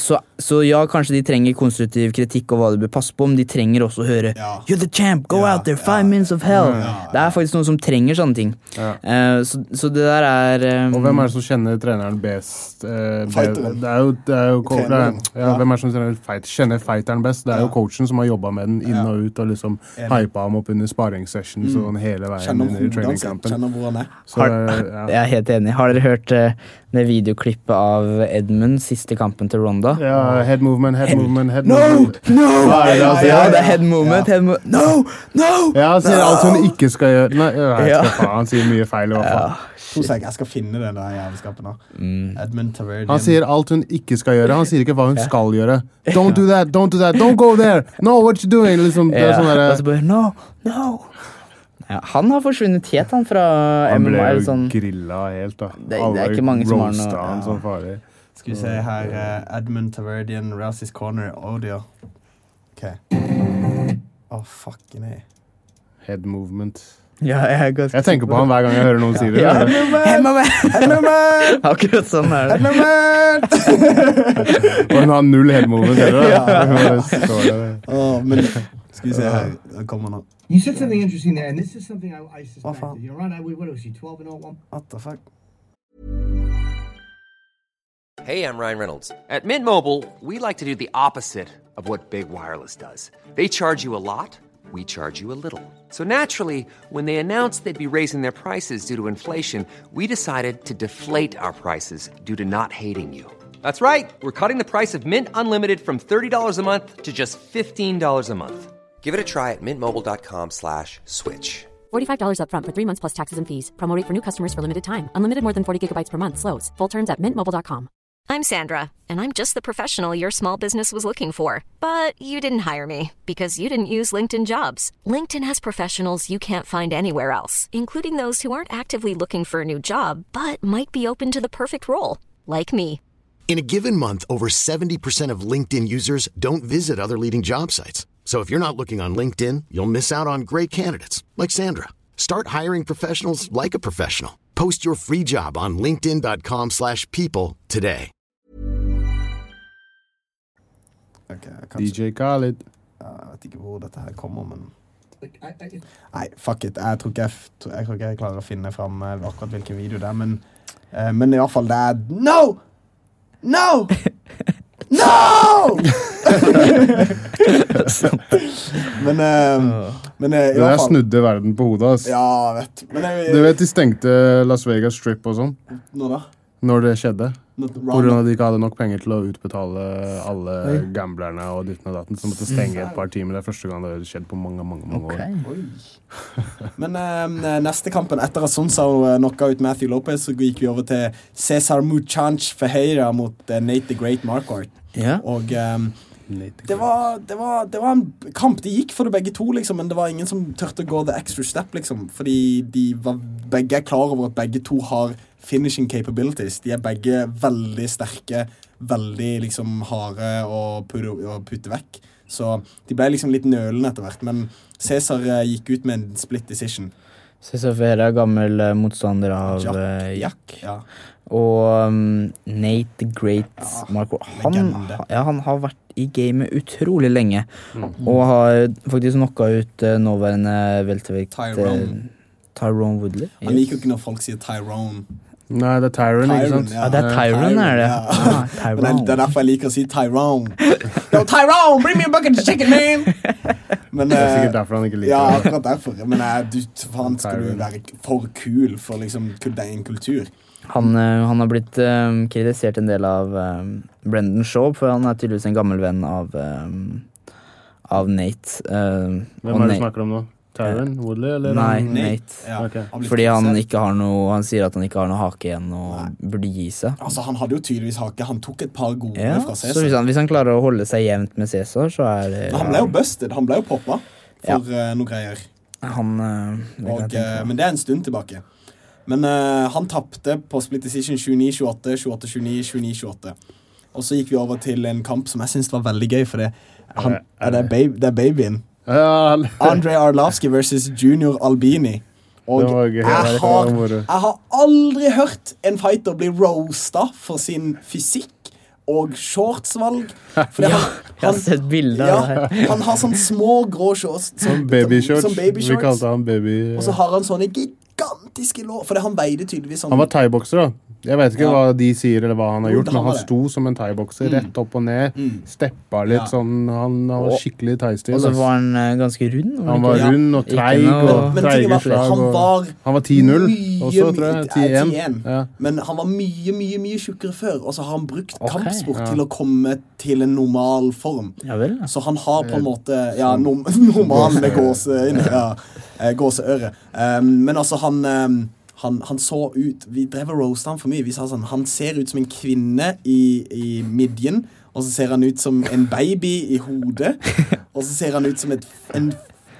så ja, kanskje de trenger konstruktiv kritikk og hva de bør passe på, men de trenger også å høre Ja. You're the champ, go Ja, out there, five ja. minutes of hell. Ja, ja. Det er faktisk noen som trenger sånne ting. Ja. Eh, så, så det der er um, Og hvem er det som kjenner treneren best? Eh, det, Fighteren. det er jo, det er jo co- det er, Treneren. ja, Ja. Hvem er det som kjenner, fight, kjenner fighteren best? Det er Ja. jo coachen som har jobbet med den inn Ja. og ut og liksom Enig. hypet ham opp under sparingssessions Mm. og hele veien Kjenner under hodet hans, trainingkampen. kjenner hvor han er. Så, Har- ja. Jeg er helt enig. Har dere hørt uh, det videoklippet av Edmund siste kampen til Ronda? Ja, head movement, head movement, head No! movement. No! Hva er det han sier? Ja, det er head movement, head movement. No! No! Ja, han sier alt hun ikke skal gjøre. Nei, jeg vet Ja. ikke faen, han sier mye feil i hvert fall. To sek, jeg skal finne den der jævelskapen nå. Mm. Edmund Taverdian. Han sier alt hun ikke skal gjøre. Han sier ikke hva hun skal gjøre. Don't do that, don't do that, don't go there. No, what you doing? Liksom, det er Ja. sånn Og der, så bare, no, no. Ja, han har forsvunnet helt, han, fra han M M ble A. jo Sånn. grilla helt, da. det er ikke mange som har noe- roastet han ja. som farlig. Skal vi se her, uh, Edmund Taverdian, Rousey's Corner, audio. Ok. Åh, oh, fucking hey. Head movement. Ja, jeg er ganske Jeg tenker på han hver gang jeg hører noen si det. Ja. eller? Head movement! Edmund! Akkurat sånn er det. Edmund! Og hun har null head movement. Eller? Ja. Hun bare står der. Åh, men skal vi se her, det kommer nå. You said something interesting there, and this is something I, I What suspected. the- You're right. I, what was she, twelve and oh one? What the fuck? Hey, I'm Ryan Reynolds. At Mint Mobile, we like to do the opposite of what Big Wireless does. They charge you a lot, we charge you a little. So naturally, when they announced they'd be raising their prices due to inflation, we decided to deflate our prices due to not hating you. That's right. We're cutting the price of Mint Unlimited from thirty dollars a month to just fifteen dollars a month. Give it a try at mintmobile.com slash switch. forty-five dollars up front for three months plus taxes and fees. Promo rate for new customers for limited time. Unlimited more than forty gigabytes per month. Slows full terms at mint mobile dot com. I'm Sandra, and I'm just the professional your small business was looking for. But you didn't hire me because you didn't use LinkedIn Jobs. LinkedIn has professionals you can't find anywhere else, including those who aren't actively looking for a new job, but might be open to the perfect role, like me. In a given month, over seventy percent of LinkedIn users don't visit other leading job sites. So if you're not looking on LinkedIn, you'll miss out on great candidates like Sandra. Start hiring professionals like a professional. Post your free job on linkedin.com slash people today. Ok, D kanskje. J Khaled. Ja, jeg vet ikke hvor dette her kommer, men... Like, I, I, Nei, fuck it. Jeg tror ikke jeg, f- jeg, tror ikke jeg klarer å finne frem eh, akkurat hvilken video det er, men, eh, men i hvert fall det er... No! No! No! men, eh, men eh, i Det der hvert fall... snudde verden på hodet, ass. Ja, vet. Men jeg, Du vet de stengte Las Vegas Strip og sånn, Nå da? når det skjedde. Nå, På grunn av at de ikke hadde nok penger til å utbetale alle gamblerne og ditten og datten, så måtte stenge et par timer. Det er første gang det har skjedd på mange, mange, mange år. Ok. Men eh, neste kampen, etter at Sonsa knocka ut Matthew Lopez, så gikk vi over til Cesar Muchanch Ferreira mot eh, Nate the Great Marquardt. Ja. Og eh, det, var, det, var, det var en kamp. De gikk for det begge to, liksom, men det var ingen som tørte å gå the extra step, liksom, fordi de var begge er klar over at begge to har finishing capabilities. De er begge veldig sterke, veldig liksom harde å putte, å putte vekk. Så de ble liksom litt nølende etter hvert, men Cesar eh, gikk ut med en split decision. Cesar Ferreira, gammel eh, motstander av Jack. eh, Jack. Ja. Og um, Nate the Great Ja, Marco, han, legende. ja, han har vært i gamet utrolig lenge, og har faktisk knocka ut uh, nåværende veltevekt Tyrone. Tyrone Woodley. Han liker ikke når folk sier Tyrone. Nei, det er Tyron, ikke sant? Ja, det er Tyrone, er det? Ja. Ah, Men det, Tyrone. det er derfor jeg liker å si Tyrone. Yo, Tyrone, bring me a bucket of chicken, man! Men, Det er eh, sikkert derfor han ikke liker ja, det. akkurat derfor. Men eh, du, faen, skal du Tyrone. være for kul for liksom en kultur? Han, eh, han har blitt eh, kritisert en del av eh, Brendan Schaub, for han er tydeligvis en gammel venn av, eh, av Nate. eh, Hvem og er det Nate- du snakker om nå? Tyron Woodley, eller? Nei, han- Nate. Ja, Ok. han blir Fordi han kritisert. ikke har noe Han sier at han ikke har noe hake igjen og burde gi seg. Altså, han hadde jo tydeligvis hake. Han tok et par gode Ja, fra så hvis Cæsar. han, hvis han klarer å holde seg jevnt med Cæsar, så er det Men han ble jo busted. Han ble jo poppa for eh, noe greier. Han eh, det kan jeg Og, tenke eh, meg. men det er en stund tilbake. Men eh, han tappte på split decision tjueni tjueåtte, tjueåtte tjueni, tjueni tjueåtte. Og så gikk vi over til en kamp som jeg synes var veldig gøy, for det, han, Er er det- det, baby, det er babyen. Ja, han- Andre Arlovski versus Junior Albini. Og Det var gøy. jeg, Det var har, moro. jeg har aldri hørt en fighter bli roasta for sin fysikk og shortsvalg. Fordi Ja, han, jeg har sett bilder ja, av det her. han har sånn små grå shorts. Som babyshorts. Som baby Vi kalte han baby. Og så har han sånne gigantiske lår. Fordi han veide tydeligvis sånn. Han var thai-bokser da. Jeg vet ikke Ja. hva de sier eller hva han har Jo, gjort, han men han var det. sto som en thai-bokser, rett opp og ned, Mm. steppa litt Ja. sånn, han, han var Og- skikkelig thai-stil. Og så ass. var han eh, ganske rund. Han var Ja. rund og Ikke treig noe- og Men tingen treige var, slag. han og- var Han var ti null mye, også, tror mye- jeg. ti én. ti én. Ja. Men han var mye, mye, mye tjukkere før. Og så har han brukt Ok. kampsport Ja. til å komme til en normal form. Ja vel. Så han har på en måte ja, nom normal med gåseøyne. Ja, eh, gåseøre. Um, men altså, han, um, han Han så ut Vi drev og roastet han for mye. Vi sa sånn Han ser ut som en kvinne i, i midjen, og så ser han ut som en baby i hodet, og så ser han ut som et, en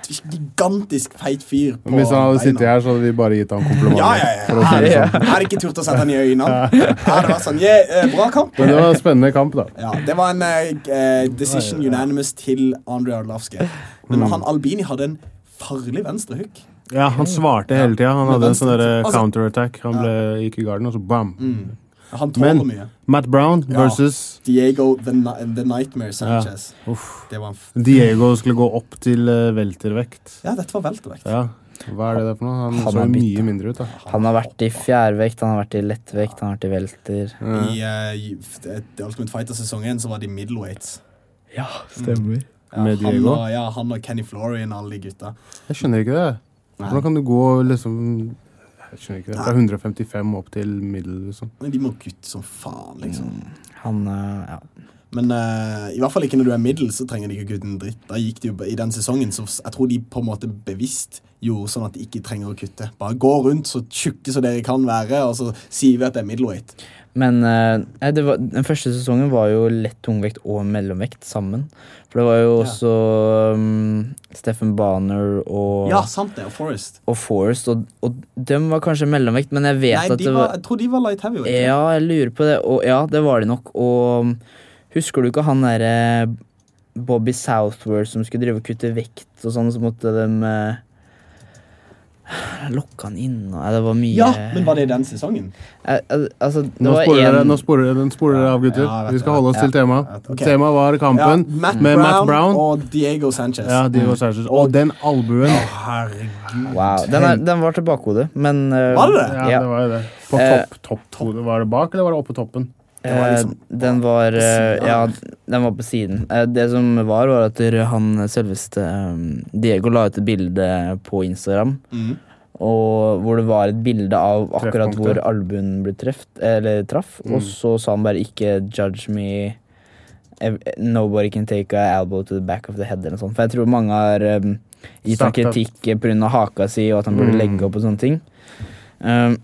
gigantisk feit fyr på Hvis han hadde beina. sittet her, så hadde vi bare gitt han komplimenter. Ja, ja, ja. For å si det Jeg sånn. hadde ikke turt å sette han i øynene. Ja, det var sånn, yeah, eh, bra kamp. Men det var en spennende kamp, da. Ja, det var en eh, decision unanimous til Andrei Arlovski. Men Mm. han Albini hadde en farlig venstre hook. Ja, han svarte hele tida. Han Med hadde en venstre. sånn derre Altså- counterattack. Han ble, gikk i garden, og så bam. Mm. Han tåler Men mye. Matt Brown Ja. versus Diego the, Ni- the Nightmare Sanchez. Uff. Det var en f Diego skulle gå opp til uh, veltervekt. Ja, dette var veltervekt. Ja. Hva er det der for noe? Han, Han så er bitt, mye mindre ut, da. Han har vært i fjærvekt, han har vært i lettvekt, han har vært i velter. I uh, The Ultimate Fighter-sesong én så var de middleweights. Ja, stemmer. Ja, Med han, Diego? og, ja, han og Kenny Florian, alle de gutta. Jeg skjønner ikke det. Hvordan kan du gå liksom Jeg skjønner ikke det. Fra hundre og femtifem opp til middel, liksom. Men de må kutte som faen, liksom. Han, eh, ja. Men eh, i hvert fall ikke når du er middel, så trenger de ikke kutte en dritt. Da gikk det jo I den sesongen, så jeg tror de på en måte bevisst gjorde sånn at de ikke trenger å kutte. Bare gå rundt så tjukke som dere kan være, og så sier vi at det er middleweight. Men eh, det var, den første sesongen var jo lett tungvekt og mellomvekt sammen. For det var jo Ja. også um, Stephen Bonner og, Ja, sant det, og Forrest. og Forrest, og, og dem var kanskje mellomvekt, men jeg vet Nei, at de det var, var jeg tror de var light heavyweight. Ja, jeg lurer på det. Og ja, det var de nok. Og husker du ikke han derre Bobby Southworth som skulle drive og kutte vekt og sånn, så måtte de eh, lokke han inn og, ja, det var mye Ja, men var det i den sesongen? Eh, eh, altså, det Nå var sporer dere, en- nå sporer dere, den sporer dere av, gutter. Ja, jeg vet Vi skal det. holde oss til Ja. temaet. Ok. Temaet var Ja, kampen Matt, med Brown Matt Brown. og Diego Sanchez. Ja, Diego Sanchez. Og den albuen. Herregud. Wow, den, er, den var til bakhodet, men eh, Var det det? Ja, Ja. det var jo det. På Eh, topp, topp. Var det bak, eller var det oppe på toppen? Det var liksom Eh, den var på eh, siden. Ja, den var på siden. Eh, Det som var, var at han selveste eh, Diego la ut et bilde på Instagram, Mhm. og hvor det var et bilde av akkurat Treffpunktet. hvor albuen ble treft, eller traff, Mm. og så sa han bare ikke 'judge me'. Ev- Nobody can take a elbow to the back of the head. Eller noe sånt. For jeg tror mange har um, gitt ham Sagt at- kritikk pga. haka si, og at han burde Mm. legge opp og sånne ting. Um,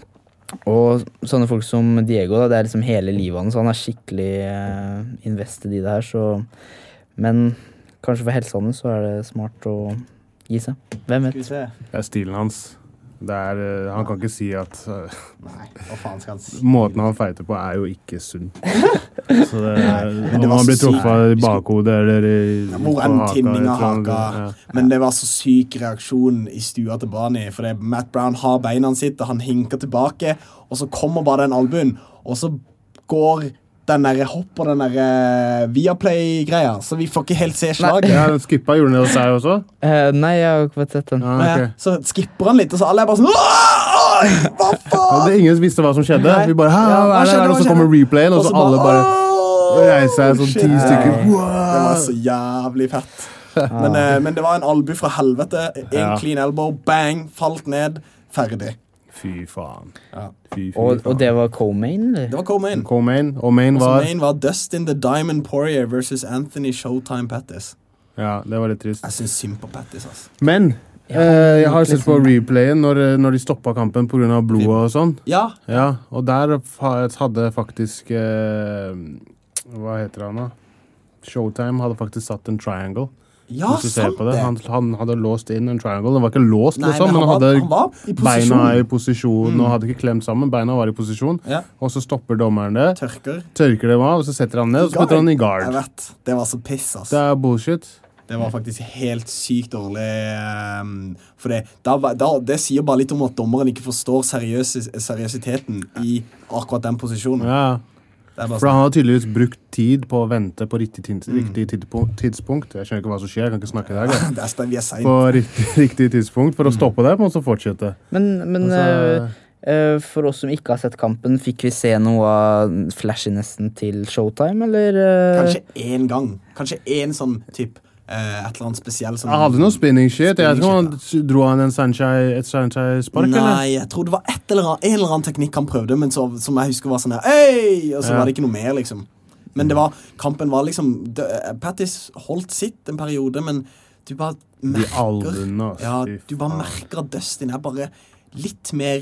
og sånne folk som Diego, da, det er liksom hele livet hans. Han er skikkelig uh, invested i det her, så Men kanskje for helsa hans så er det smart å gi seg. Hvem Skal vi vet? se. Det er stilen hans. Det er, eh, han kan ikke si at eh, Nei, hva faen skal han si? måten han fighter på er jo ikke sunn. Så det, men det om var han blir så sykt. truffet i bakhodet eller i Ja, hvor på enn haka, tinninga et eller annet, haka. ja. Men det var så syk reaksjon i stua til Barney. For det, Matt Brown har beina sitt, og han hinker tilbake, og så kommer bare den albuen, og så går den der hopper den der eh, Viaplay-greia, så vi får ikke helt se slaget. Ja, den skippa gjorde den hos seg også? Eh, nei, jeg har ikke fått sett den. Ja, Ja, ok. så skipper han litt, og så alle er bare sånn «Åh, oi, hva Og faen?» det, ingen visste hva som skjedde. Nei. Vi bare, Hæ, Ja, hva hva er det skjedde, her? Og hva så kommer replayen, og så alle bare «Åh, reiser seg sånn shit». ti stykker. Det var så jævlig fett. Men, eh, men det var en albu fra helvete. En Ja. clean elbow, bang, falt ned, ferdig. Fy faen. Ja. Fy, fy Og, faen. og det var co-main, eller? Det var co-main. Co-main. Og main Og så var main var Dustin the Diamond Poirier versus Anthony Showtime Pettis. Ja, det var litt trist. Jeg synes synd på Pettis, altså. Men eh, jeg har sett på replayen når, når de stoppa kampen pga. blodet og sånn. Ja, Ja, og der fa- hadde faktisk eh, Hva heter han da? Showtime hadde faktisk satt en triangle. ja Hvis du ser sant på det. det. Han, han hadde låst inn en triangle. Den var ikke låst, Nei, liksom, men men han han var, hadde han var i beina posisjon. i posisjon Mm. og hadde ikke klemt sammen. Beina var i posisjon. Ja, Og så stopper dommeren det, tørker. tørker dem av, og så setter han ned, og så putter han i Jeg guard. vet, det var så piss, Det altså. er bullshit. Det var faktisk helt sykt dårlig. Um, for det, da, da, det sier bare litt om at dommeren ikke forstår seriøs, seriøsiteten i akkurat den posisjonen. Ja. For han har tydeligvis brukt tid på å vente på riktig, tids, mm. riktig tidspunkt. Jeg skjønner ikke hva som skjer, jeg kan ikke snakke i dag. Det er stedet vi er sent. På riktig, riktig tidspunkt for å stoppe det, men så fortsette. Men, men uh, uh, for oss som ikke har sett kampen, fikk vi se noe av flashinessen til Showtime, eller? Uh... Kanskje en gang. Kanskje en sånn typ Uh, et eller annet spesielt som... Jeg hadde noe spinning shit. Spinning jeg tror han shit, dro han en Sanchez, et Sanchez-spark, Nei, eller? Nei, jeg tror det var et eller annet, en eller annen teknikk han prøvde, men så, som jeg husker var sånn her, «Hey!» Og så ja. Var det ikke noe mer, liksom. Men det var, kampen var liksom, det, Pattis holdt sitt en periode, men du bare merker... Aldene, ja, du bare merker at Dustin er bare litt mer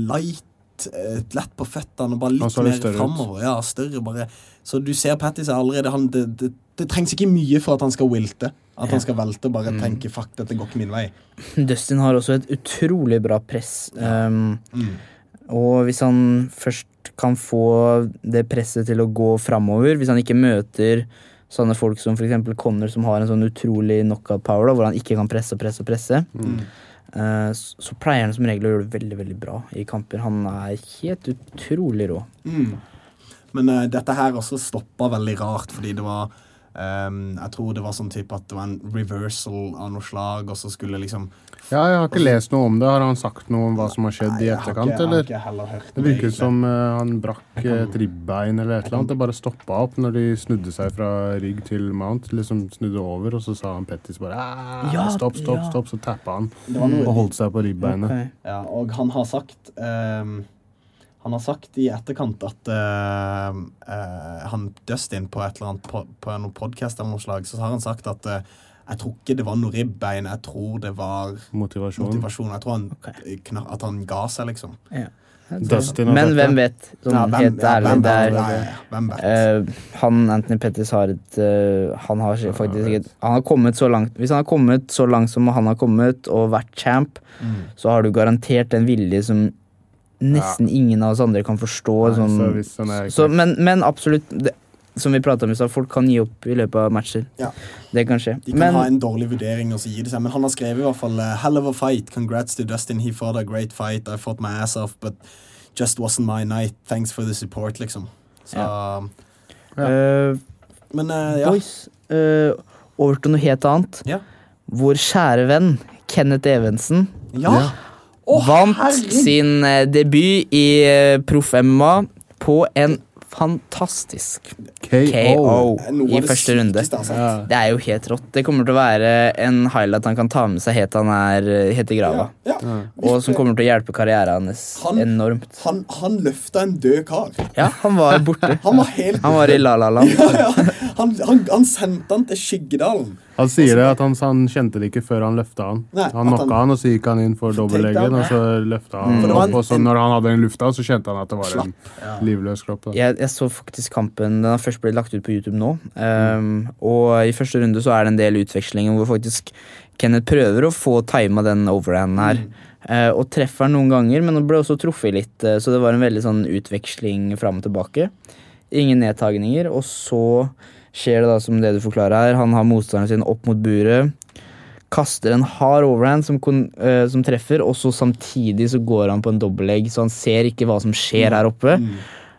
light, lett på føttene, og bare litt mer fremover. Ja, større bare. Så du ser Pattis er allerede, han... Det, det, Det trengs ikke mye for at han skal wilte. At han skal velte og bare mm. tenke, fuck, dette går ikke min vei. Dustin har også et utrolig bra press. Um, mm. Og hvis han først kan få det presset til å gå fremover, hvis han ikke møter sånne folk som for eksempel Conor, som har en sånn utrolig knockout power, da, hvor han ikke kan presse og presse og presse, mm. uh, så, så pleier han som regel å gjøre det veldig, veldig bra i kamper. Han er helt utrolig rå. Mm. Men uh, dette her også stoppet veldig rart, fordi det var Um, jeg tror det var sånn typ at det var en reversal av noe slag, og så skulle liksom... Ja, jeg har ikke lest noe om det. Har han sagt noe om hva som har skjedd Nei, i etterkant, ikke, eller? Jeg har ikke hørt det virker som uh, han brakk et ribbein eller et eller annet. Det bare stoppet opp når de snudde seg fra rygg til mount, liksom snudde over, og så sa han Pettis bare ja, stopp, stopp, ja. stopp, så tappet han og holdt seg på ribbeinet. Okay. Ja, og han har sagt... Um, Han har sagt i etterkant at uh, uh, han Dustin på et eller annet på, på noen podcast eller noe slag, så har han sagt at uh, jeg tror ikke det var noe ribbein, jeg tror det var motivasjon. motivasjon. Jeg tror han, okay. at han ga seg, liksom. Ja. Dustin Men hvem vet? Sånn, ja, hvem, helt ærlig, hvem, det er, ja, ja, hvem vet? Uh, han, Anthony Pettis, har et uh, han har faktisk ikke han har kommet så langt, hvis han har kommet så langt som han har kommet og vært champ, mm. så har du garantert en vilje som nesten ja. ingen av oss andre kan forstå. Nei, sånn, så så, men, men absolutt, det, som vi pratet om i stad, folk kan gi opp i løpet av matcher. Ja. Det kan skje. De kan men, ha en dårlig vurdering og så gi det seg. Men han har skrevet i hvert fall hell of a fight, congrats to Dustin, he fought a great fight, I fought my ass off, but just wasn't my night, thanks for the support, liksom. Så, ja. Ja. Uh, men uh, ja. Boys, uh, over til noe helt annet. Ja. Vår kjære venn, Kenneth Evensen. Ja. ja. Oh, vant herregud. sin uh, debut i uh, Proff-M M A på en fantastisk K O i første runde. Ja. Det er jo helt rått. Det kommer til å være en highlight han kan ta med seg helt han er helt i grava. Ja, ja. Og som kommer til å hjelpe karrieren hans han, enormt. Han, han løftet en død kar. Ja, han var borte. Han var helt Han var i La-La-land. Ja, ja. Han, han, han sendte han til Skyggedalen. Han sier det at han, han kjente det ikke før han løftet han. Nei, han nokket han, og så gikk han inn for dobbeltleggen, og så løftet han mm. opp, og så når han hadde den lufta, så kjente han at det var en ja. livløs kropp. Jeg, jeg så faktisk kampen, den har først blitt lagt ut på YouTube nå, um, og i første runde så er det en del utvekslinger hvor faktisk Kenneth prøver å få time av den overhanden her, mm. uh, og treffer noen ganger, men han ble også truffet litt, uh, så det var en veldig sånn utveksling frem og tilbake. Ingen nedtagninger, og så skjer det da som det du forklarer her. Han har motstanderen sin opp mot buret, kaster en hard overhand som, uh, som treffer, og så samtidig så går han på en dobbeltlegg, så han ser ikke hva som skjer her oppe. Mm.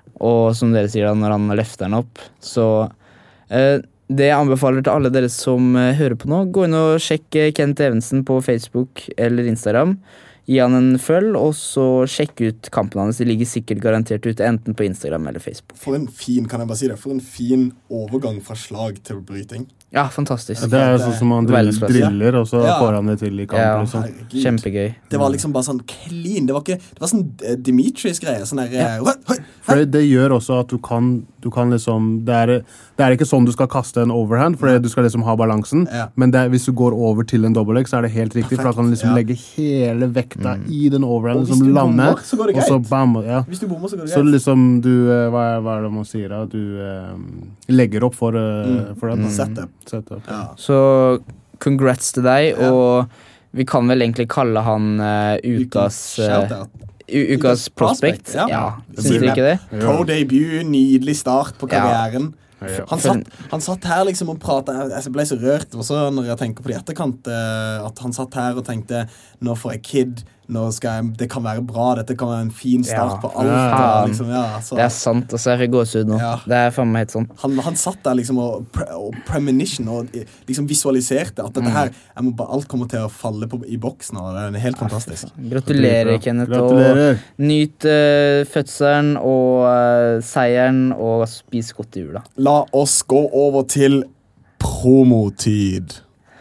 Og som dere sier da, når han løfter den opp. Så uh, det jeg anbefaler til alle dere som uh, hører på nå, gå inn og sjekk Kenneth Evensen på Facebook eller Instagram. Gi han en følg, og så sjekk ut kampen hans. De ligger sikkert garantert ute, enten på Instagram eller Facebook. For en fin, kan jeg bare si det, for en fin overgang fra slag til bryting. Ja, fantastisk. Ja, det er sånn som han driller, driller og så ja. får han det til i kamp. Ja, liksom. Kjempegøy. Det var liksom bare sånn clean. Det var, ikke, det var sånn Dimitris greie. Sånn der, ja. høy, høy, høy. For det gjør også at du kan, du kan liksom, det er, det er ikke sånn du skal kaste en overhand, for du skal liksom ha balansen. Ja. Men det, hvis du går over til en dobbeltlegg, så er det helt riktig, for da kan du liksom ja. legge hele vekta mm. i den overhanden som lander. Og hvis du bommer, så går det greit. Og så bam, ja. Hvis du bommer, så går det greit. Så liksom du, hva er, hva er det man sier da? Du um, legger opp for, uh, mm. for den. Mm. Setup. Setup. Ja. Så congrats til deg, ja. og vi kan vel egentlig kalle han uh, ukas uh, ukas prospect. Ja, ja. Synes dere ikke det? Pro-debut, nydelig start på karrieren. Ja. Han, satt, han satt her liksom og pratet. Jeg ble så rørt også når jeg tenker på det etterkant, at han satt her og tenkte, nå får jeg kid, nå skal jeg, det kan være bra, dette kan være en fin start Ja. på alt. Ja. Og liksom, ja, så. Det er sant, altså jeg fikk gåsehud nå. Ja. Det er faen meg helt sant. Han, han satt der liksom og, pre, og premonition og liksom visualiserte at dette her, jeg må bare, alt kommer til å falle på, i boksen, og det er helt fantastisk. Gratulerer, Kenneth. Gratulerer. Og nyt uh, fødselen og uh, seieren, og spis godt i jula. La oss gå over til promotid.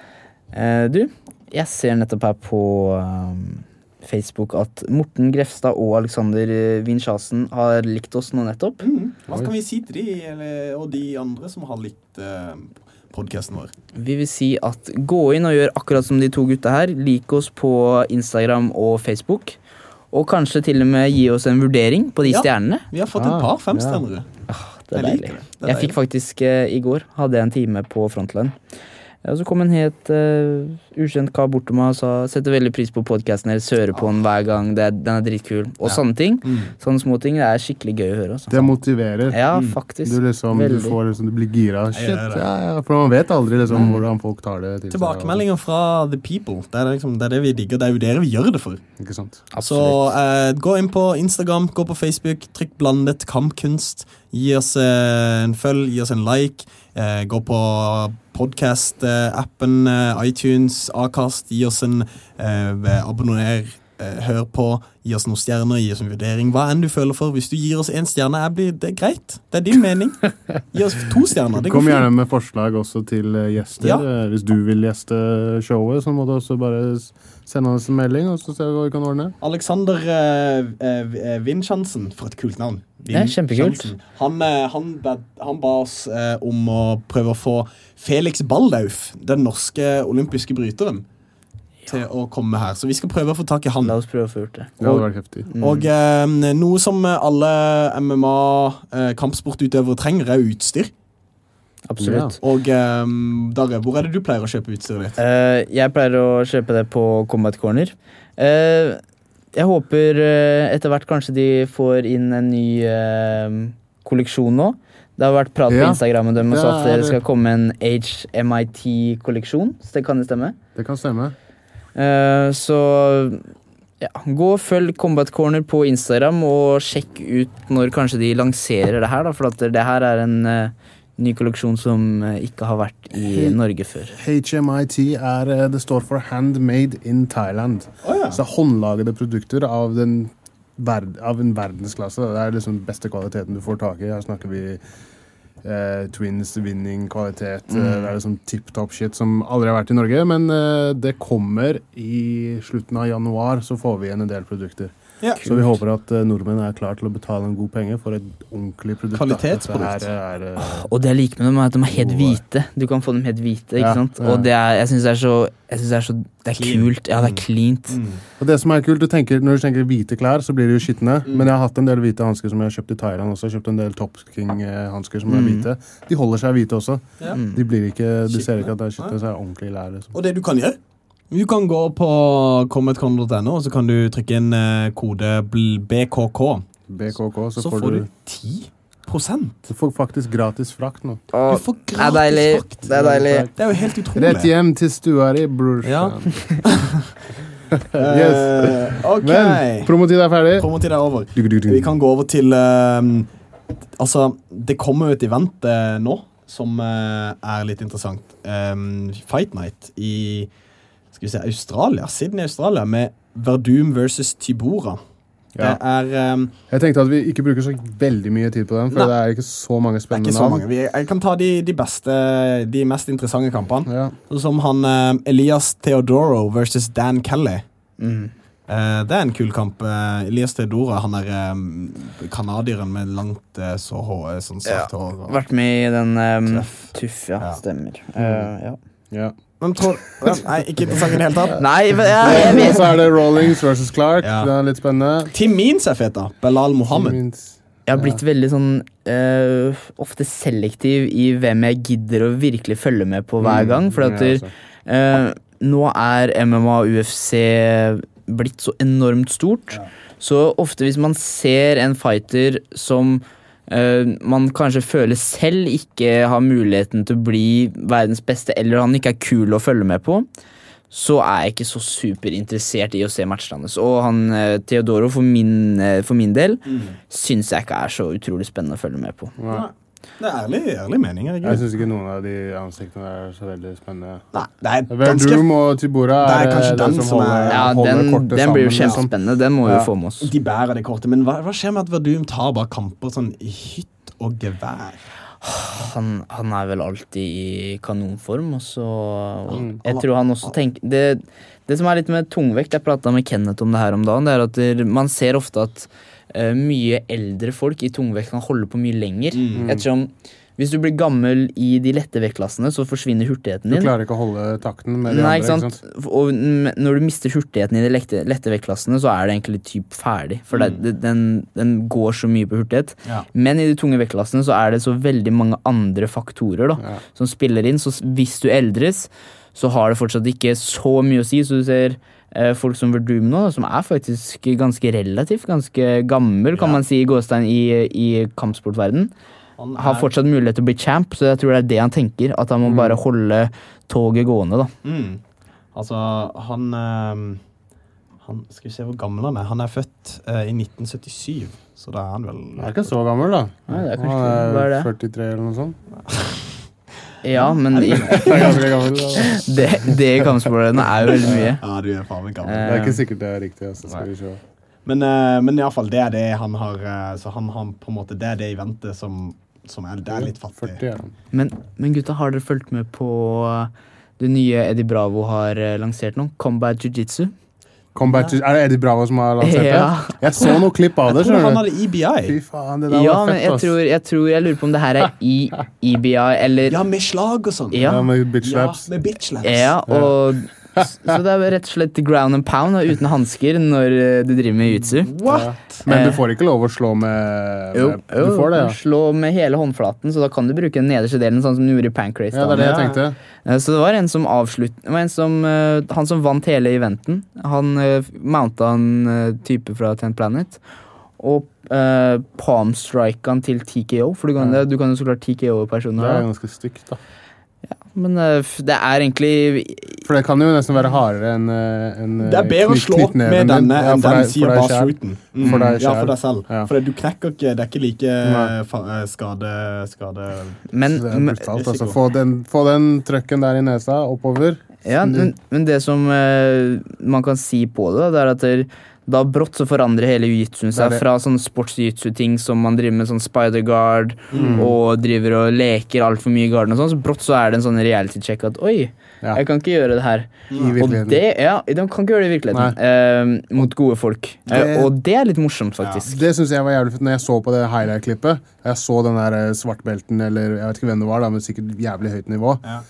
Uh, du, jeg ser nettopp her på um, Facebook at Morten Grefstad og Alexander Vinschasen har likt oss nå nettopp. Mm. Hva skal vi si til de, eller, og de andre som har likt uh, podcasten vår? Vi vil si at gå inn og gjør akkurat som de to gutta her. Lik oss på Instagram og Facebook. Og kanskje til og med gi oss en vurdering på de Ja, stjernene. vi har fått et par femstjernere. Ah, det er Jeg deilig. liker det. Det er Jeg fikk faktisk uh, i går, hadde jeg en time på Frontline. Og så kom en helt uh, ukjent kar bort til meg og sa setter veldig pris på podcasten deres, hører på den hver gang, det er, den er dritkul. Og Ja. sånne ting, Mm. sånne små ting, det er skikkelig gøy å høre. Altså. Det motiverer. Ja, faktisk. Du, liksom, du, Veldig. får, liksom, du blir gira. Jeg Shit, gjør det. ja, ja, for man vet aldri liksom, hvordan folk tar det til seg. Tilbakemeldinger fra the people. Det er, liksom, det er det vi digger. Det er jo dere vi gjør det for. Ikke sant? Så eh, gå inn på Instagram, gå på Facebook, trykk blandet kampkunst. Gi oss eh, en følg, gi oss en like. Eh, gå på podcast-appen, eh, iTunes, Acast. Gi oss en eh, abonner, eh, hør på. Gi oss noen stjerner, gi oss en vurdering. Hva enn du føler for. Hvis du gir oss en stjerne, er blir, det er greit. Det er din mening. Gi oss to stjerner. Det går Kom fint. gjerne med forslag også til eh, gjester. Ja. Eh, Hvis du vil gjeste showet, så må du også bare s- sende oss en melding, og så ser vi hva vi kan ordne. Alexander eh, eh, Vinschasen, for et kult navn. Vin- Ja, kjempekult. Schansen. Han, eh, han, ba, han ba oss eh, om å prøve å få Felix Baldauf, den norske olympiske bryteren, til å komme her. Så vi skal prøve å få tak i han. La oss prøve å få gjort det. Det hadde vært heftig. Og eh, noe som alle M M A-kampsportutøvere trenger, er utstyr. Absolutt. Og eh, Darre, hvor er det du pleier å kjøpe utstyret ditt? Eh, jeg pleier å kjøpe det på Combat Corner. Eh, jeg håper eh, etter hvert kanskje de får inn en ny eh, kolleksjon nå. Det har vært prat på Ja, Instagrammen dem det også at er- det skal komme en H M I T-kolleksjon. Så det kan det stemme. Det kan stemme. Eh, så ja, gå og følg Combat Corner på Instagram og sjekk ut når kanskje de lanserer det her, da, for at det her er en eh, ny kolleksjon som eh, ikke har vært i Norge før. H M I T er, eh, det står for Handmade in Thailand. Oh, ja. Så håndlagede produkter av, den verd, av en verdensklasse. Det er liksom den beste kvaliteten du får tak i. Her snakker vi eh, twins, winning, kvalitet. Mm. Eh, det er liksom tip-top shit som aldri har vært i Norge, men eh, det kommer i slutten av januar, så får vi igjen en del produkter. Ja. Så vi håper at eh, nordmenn er klar til å betale en god penge for et ordentlig produkt. da. Kvalitetsprodukt. Dette her er, eh, Og det jeg liker med dem er at de er helt hvite. Du kan få dem helt hvite, ikke Ja, sant? ja. Og det er, jeg synes det er så, jeg synes det er så, det er Clean. kult. Ja, det er cleant. Og det som er kult, du tenker, når du tenker hvite klær, så blir de jo skitne. Men jeg har hatt en del hvite hansker som jeg har kjøpt i Thailand også. Jeg har kjøpt en del Top King-hansker som er hvite. De holder seg hvite også. Ja. De blir ikke, du ser Skitne. ikke at det er skitne, så er det ordentlig lær. Liksom. Og det du kan gjøre, du kan gå på combatcon punktum no, og så kan du trykke inn eh, kode B K K. B K K, så, Så får får du, du ti prosent. du får faktisk gratis frakt nå. Og Du får det er deilig. gratis frakt. Det er deilig. Det er jo helt utrolig. Rett hjem til stua di, bror. Ja. Yes. Eh, ok. Men promotid er ferdig. Promotid er over. Du, du, du. Vi kan gå over til eh, altså, det kommer jo et event eh, nå som eh, er litt interessant. Um, Fight Night i skal vi se, Australia, Sydney, Australia, med Verdum versus Tybura. Ja. Det er um, Jeg tenkte at vi ikke bruker så veldig mye tid på den, for Nei. det er ikke så mange det er spennende ikke så navn. mange. Vi, jeg kan ta de, de beste, de mest interessante kampene. Ja. Sånn som han eh, Elias Theodoro versus Dan Kelly. Mm. Eh, det er en kul kamp. Eh, Elias Theodoro, han er um, kanadieren med langt eh, så hår, sånn svart hår. og- Vært med i den um, Tøff. Tuff, ja. Ja. Stemmer. Eh, ja. Ja. Men tror, nei, ikke interessant i det hele tatt. Nei, men jeg, jeg Og vet så er det Rawlings versus Clark. Ja. Det er litt spennende. Tim Means er fet, da. Belal Mohammed. Jeg har blitt veldig sånn eh, ofte selektiv i hvem jeg gidder å virkelig følge med på hver gang. For at Ja, der, eh, nå er M M A og U F C blitt så enormt stort. Så ofte hvis man ser en fighter som eh, man kanskje føler selv ikke har muligheten til å bli verdens beste, eller han ikke er kul å følge med på, så er jeg ikke så superinteressert i å se matchene hans. Og han Teodoro, for min, for min del, mm. synes jeg ikke er så utrolig spennende å følge med på. Nei. Det er ærlig, ærlig mening. Jeg, jeg synes ikke noen av de ansiktene er så veldig spennende. Nei, det er ganske... Verdum og Tibora er, er kanskje den, den som holder, er... Ja, den, den blir jo kjempespennende. Den må vi ja. få med oss. De bærer det kortet. Men hva, hva skjer med at Verdum tar bare kamper sånn i hytt og gevær? Han, han er vel alltid i kanonform, og så mm. jeg tror han også tenker det, det som er litt med tungvekt, jeg pratet med Kenneth om det her om dagen, det er at det, man ser ofte at uh, mye eldre folk i tungvekt kan holde på mye lenger, mm. ettersom hvis du blir gammel i de lette vektklassene, så forsvinner hurtigheten din. Du klarer ikke å holde takten med de Nei, andre, ikke sant? Ikke sant? Og når du mister hurtigheten i de lette, lette vektklassene, så er det egentlig typ ferdig. For mm. det, den, den går så mye på hurtighet. Ja. Men i de tunge vektklassene så er det så veldig mange andre faktorer da, ja. som spiller inn. Så hvis du eldres, så har det fortsatt ikke så mye å si. Så du ser eh, folk som Verdum nå, som er faktisk ganske relativt, ganske gammel, kan ja. man si, i gåstein i, i kampsportverden. Han er... har fortsatt mulighet til å bli champ, så jeg tror det er det han tenker, at han må mm. bare holde toget gående da. Mm. Altså, han, øh, han, skal vi se hvor gammel han er, han er født øh, i nitten syttisju, så da er han vel... Han er ikke så gammel da. Nei, det er kanskje han er, hva er det? førtitre eller noe sånt. Ja, men i, det, det i kampsportene er jo veldig mye. Ja, du er faen meg gammel. Det er ikke sikkert det er riktig, altså, skal vi se. Men, øh, men i alle fall, det er det han har, øh, så han har på en måte, det er det eventet som... som er, det er litt fattig. førti, ja. men, men gutta, har dere fulgt med på det nye Eddie Bravo har lansert nå? Combat Jiu-Jitsu? Combat Jiu-Jitsu? Er det Eddie Bravo som har lansert ja. det? Jeg så noe klipp av det, skjønner du? Han hadde E B I. Fy faen, det der ja, var fett, men jeg tror, jeg tror, jeg lurer på om det her er i E B I, eller... Ja, med slag og sånn. Ja, ja med bitch slaps. Ja, med bitch slaps. Ja, og... Så det er rett og slett ground and pound og uten handsker når du driver med jiu-jitsu. What? Men du får ikke lov å slå med, med Jo, du får det, ja. slå med hele håndflaten, så da kan du bruke den nederste delen, sånn som du gjorde i Pancrase. Ja, det er det jeg tenkte. Så det var en som avslutt, det var en som, han som vant hele eventen. Han mounta en type fra Tenth Planet, og uh, palm-strike han til T K O, for du kan, ja. du kan jo så klart T K O-personer. Det er ganske stygt da. Ja, men uh, det er egentlig... For det kan jo nesten være hardere enn en, det er bedre å slå med denne enn ja, den sier bare shooten. Mm. For deg ja, for deg selv. Ja. For du knekker ikke, det er ikke like uh, skade... skade men, det er brutalt, altså. Få den, få den trøkken der i nesa oppover. Ja, men, men det som uh, man kan si på det, det er at det, da brått så forandrer hele jiu-jitsu seg fra sånne sports-jiu-jitsu-ting som man driver med sånn spider-guard mm. og driver og leker alt for mye i garden og sånn, så brått så er det en sånn reality-check at oi, ja. jeg kan ikke gjøre det her. I og det, ja, de kan ikke gjøre det i virkeligheten eh, mot gode folk. Det, eh, og det er litt morsomt, faktisk. Ja. Det synes jeg var jævlig fint når jeg så på det highlight-klippet. Jeg så den der svartbelten, eller jeg vet ikke hvem det var da, men sikkert jævlig høyt nivå. Ja.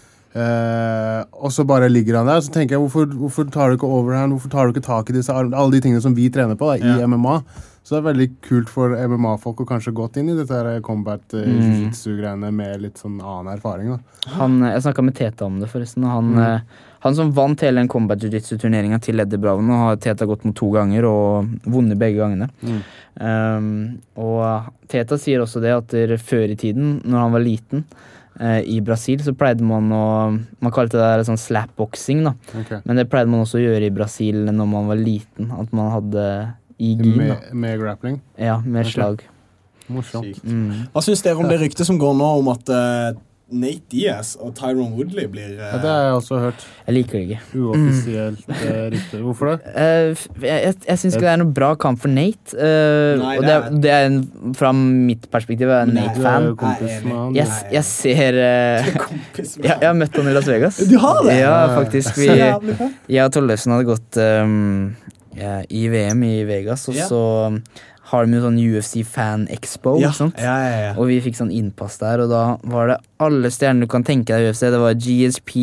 Uh, og så bare ligger han der, så tenker jeg hvorfor, hvorfor tar du ikke overhand, hvorfor tar du ikke tak i disse alle de tingene som vi trener på da, i ja. M M A, så det er veldig kult for M M A-folk å kanskje gått inn i dette her combat uh, mm. jiu-jitsu-greiene med litt sånn annen erfaring da. Han, jeg snakket med Teta om det forresten, han, mm. uh, han som vant hele den combat jiu-jitsu-turneringen til Eddie Bravo, nå har Teta gått mot to ganger og vunnet begge gangene. Mm. Um, og Teta sier også det at der, før i tiden, når han var liten i Brasil, så pleide man å man kalte det der sånn slapboxing da. Okay. Men det pleide man også å gjøre i Brasil når man var liten, at man hadde i gin da. Med, med grappling? Ja, med okay. slag. Morsomt. Mm. Hva synes dere om det ryktet som går nå om at uh, Nate Diaz og Tyron Woodley blir... Uh... Ja, det har jeg også hørt. Jeg liker det ikke. Uoffisielt mm. uh, rykte. Hvorfor det? Uh, jeg jeg, jeg synes ikke det er noe bra kamp for Nate. Uh, Nei, og det er, det er en, fra mitt perspektiv, jeg er en Nate-fan. Jeg, jeg ser... Uh, jeg, jeg har møtt han i Las Vegas. Du har det? Ja, faktisk. Vi, jeg og Tollefsen hadde gått um, ja, i V M i Vegas, og ja. så... har de jo sånn U F C Fan Expo, ja, ikke sant? Ja, ja, ja. Og vi fikk sånn innpass der, og da var det alle stjerner du kan tenke deg i U F C. Det var G S P,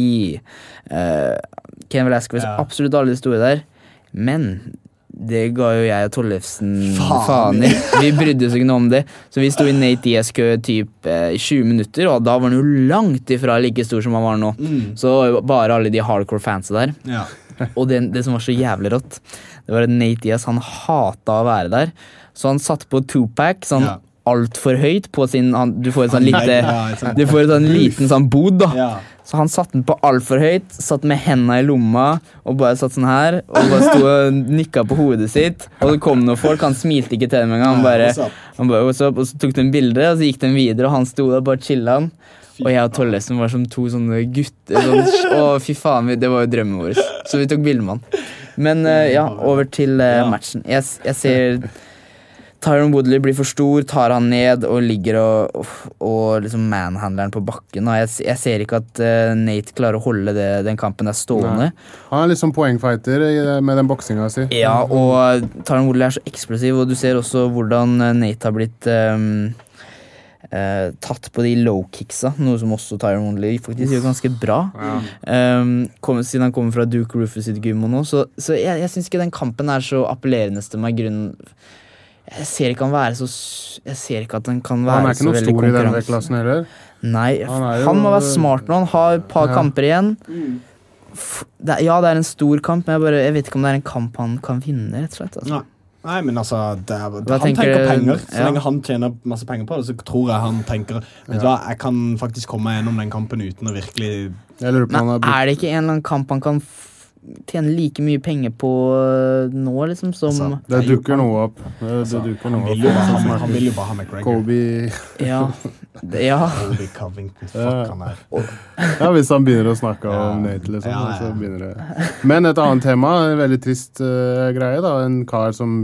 uh, Ken Velasquez, ja. absolutt alle de store der. Men det ga jo jeg og Tollefsen faen i. Vi brydde oss ikke noe om det. Så vi stod i Nate Diaz-kø typ uh, i tjue minutter, og da var han jo langt ifra like stor som han var nå. Mm. Så bare alle de hardcore fansa der. Ja. Og det, det som var så jævlig rått, det var at Nate Diaz, han hata å være der. Så han satt på two-pack, sånn ja. alt for høyt på sin, han, du får en sånn lite, du får en sånn liten sånn bod da. Ja. Så han satt den på alt for høyt, satt med hendene i lomma og bare satt sånn her, og bare stod og nikket på hodet sitt, og så kom noen folk, han smilte ikke til dem en gang, han bare, han bare what's up, og så tok de en bilde, og så gikk de videre, og han stod der bare chillet han, og jeg og Tollesen var som to sånne gutter, sånn, å fy faen, det var jo drømmen vår, så vi tok bilde med han. Men uh, ja, over til uh, matchen. Jeg, jeg ser Tyron Woodley blir for stor, tar han ned og ligger og, og, og liksom manhandler han på bakken. Jeg, jeg ser ikke at uh, Nate klarer å holde det, den kampen der stående. Nei. Han er liksom poengfighter med den boksinga si. Ja, og Tyron Woodley er så eksplosiv, og du ser også hvordan Nate har blitt um, Uh, tatt på de low kicksa, noe som også Tyron Woodley faktisk gjør ganske bra. Ja. Um, kom, siden han kommer fra Duke Rufus sitt gym og nå, så, så jeg, jeg synes ikke den kampen er så appellerende til meg. Grunnen, jeg ser ikke han være så jeg ser ikke at den kan være så veldig konkurranse. Han er ikke noe stor i den vektklassen heller. Nei, han, jo, han må være smart når han har et par ja. kamper igjen. Det, ja, det er en stor kamp, men jeg, bare, jeg vet ikke om det er en kamp han kan vinne, rett og slett. Altså. Ja. Nei, men altså, det er, det, han tenker, tenker penger. Så ja. lenge han tjener masse penger på det, så tror jeg han tenker, vet du ja. hva, jeg kan faktisk komme gjennom den kampen uten å virkelig... Nei, er det ikke en eller annen kamp han kan f- tjene like mye penger på nå, liksom, som... Altså, det dukker noe opp. Det, altså, det dukker noe han, opp. Han, han vil jo bare ha McGregor. Kobe... Ja. Det, ja. Kobe Covington, fuck han er. Ja, hvis han begynner å snakke ja. om Nate, liksom, ja, ja. så begynner det. Men et annet tema, en veldig trist uh, greie, da. En kar som...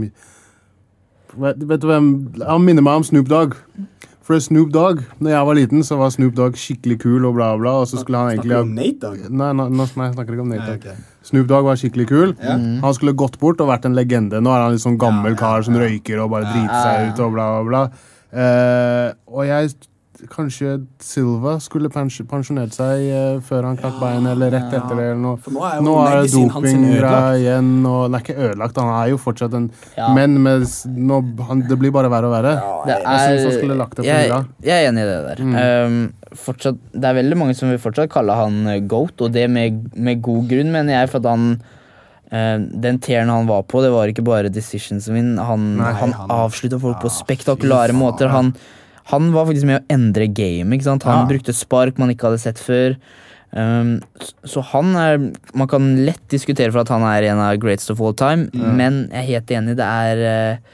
Vet, vet du hvem? Han minner meg om Snoop Dogg. For Snoop Dogg, når jeg var liten, så var Snoop Dogg skikkelig kul og bla bla, og så skulle han egentlig... Snakker du om Nate Dogg? Nei, nei, nei, jeg snakker ikke om Nate Dogg. Okay. Snoop Dogg var skikkelig kul. Ja. Han skulle gått bort og vært en legende. Nå er han litt sånn gammel kar som røyker og bare driter seg ut og bla bla bla. Uh, og jeg... Kanskje Silva skulle pens- pensjonert seg uh, før han knakk bein eller rett etter det eller noe. For nå er, nå er det dopinggreia igjen, og den er ikke ødelagt, han er jo fortsatt en ja. men med, nå, han, det blir bare verre og verre. Ja, det er, jeg synes han skulle lagt det på jeg, jeg er enig i det der. Mm. Um, fortsatt, det er veldig mange som vil fortsatt kalle han GOAT, og det med, med god grunn, mener jeg, for at han uh, den tieren han var på, det var ikke bare decisions min, han, Nei, han, han avsluttet folk ja, på spektakulære måter, han Han var faktisk med å endre game, ikke sant? Han ja. brukte spark man ikke hadde sett før. Um, så han er, man kan lett diskutere for at han er en av greatest of all time, mm. men jeg er helt enig, det er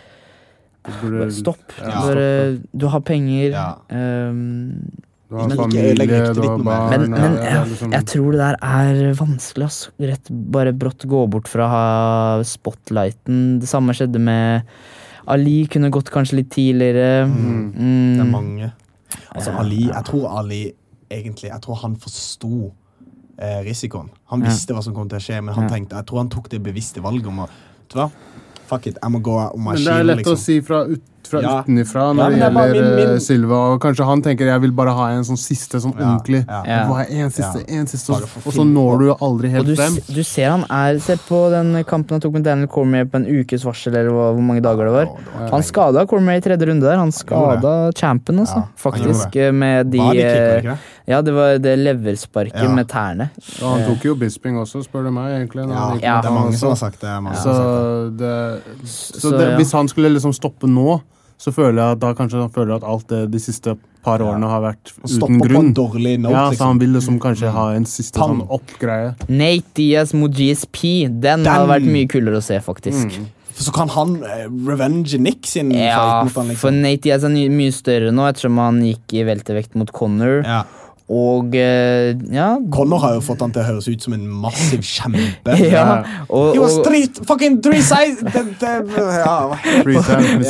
uh, burde, stopp. Ja. Bare, du har penger. Ja. Um, du har familie, du har barn. Men, men ja, jeg, liksom... jeg tror det der er vanskelig, ass. Rett bare brått gå bort fra å ha spotlighten. Det samme skjedde med Ali kunne gått kanskje litt tidligere. Mm. Mm. Det er mange. Altså Ali, jeg tror Ali egentlig, jeg tror han forstod eh, risikoen. Han visste ja. hva som kom til å skje, men han ja. tenkte, jeg tror han tok det bevisste valget om å, vet du hva? Fuck it, jeg må gå om meg Men det er lett liksom. Å si fra, ut, fra ja. utenifra når ja, det gjelder min, min... Silva, og kanskje han tenker jeg vil bare ha en sånn siste, sånn ja. ordentlig. Ja. Ja. Bare en siste, ja. en siste, og, og så når du aldri helt frem. Du, du ser han er, se på den kampen han tok med Daniel Cormier på en ukes varsel, eller hvor mange dager det var. Ja, han skadet Cormier i tredje runde der, han skadet champion også, ja, faktisk, med de... Var det kicker, ikke? Ja, det var det leversparket ja. med tærne. Ja, han tok jo Bisping også, spør du meg, egentlig. Ja, ja. Det er mange som har sagt det. Ja. Så, det, så, så det, ja. hvis han skulle liksom stoppe nå, så føler jeg at da kanskje han føler at alt det de siste par årene ja. har vært uten grunn. Note, ja, så han vil liksom kanskje ha en siste sånn oppgreie. Nate Diaz mot G S P, den, den hadde vært mye kulere å se, faktisk. Mm. Så kan han uh, revenge Nick sin ja, fight mot han, liksom. For Nate Diaz er mye større nå, ettersom han gikk i veltevekt mot Conor. Ja. Og, uh, ja Conor har jo fått han til å høres ut som en massiv kjempe. Ja, og, He was three, fucking three size det, det, ja. Three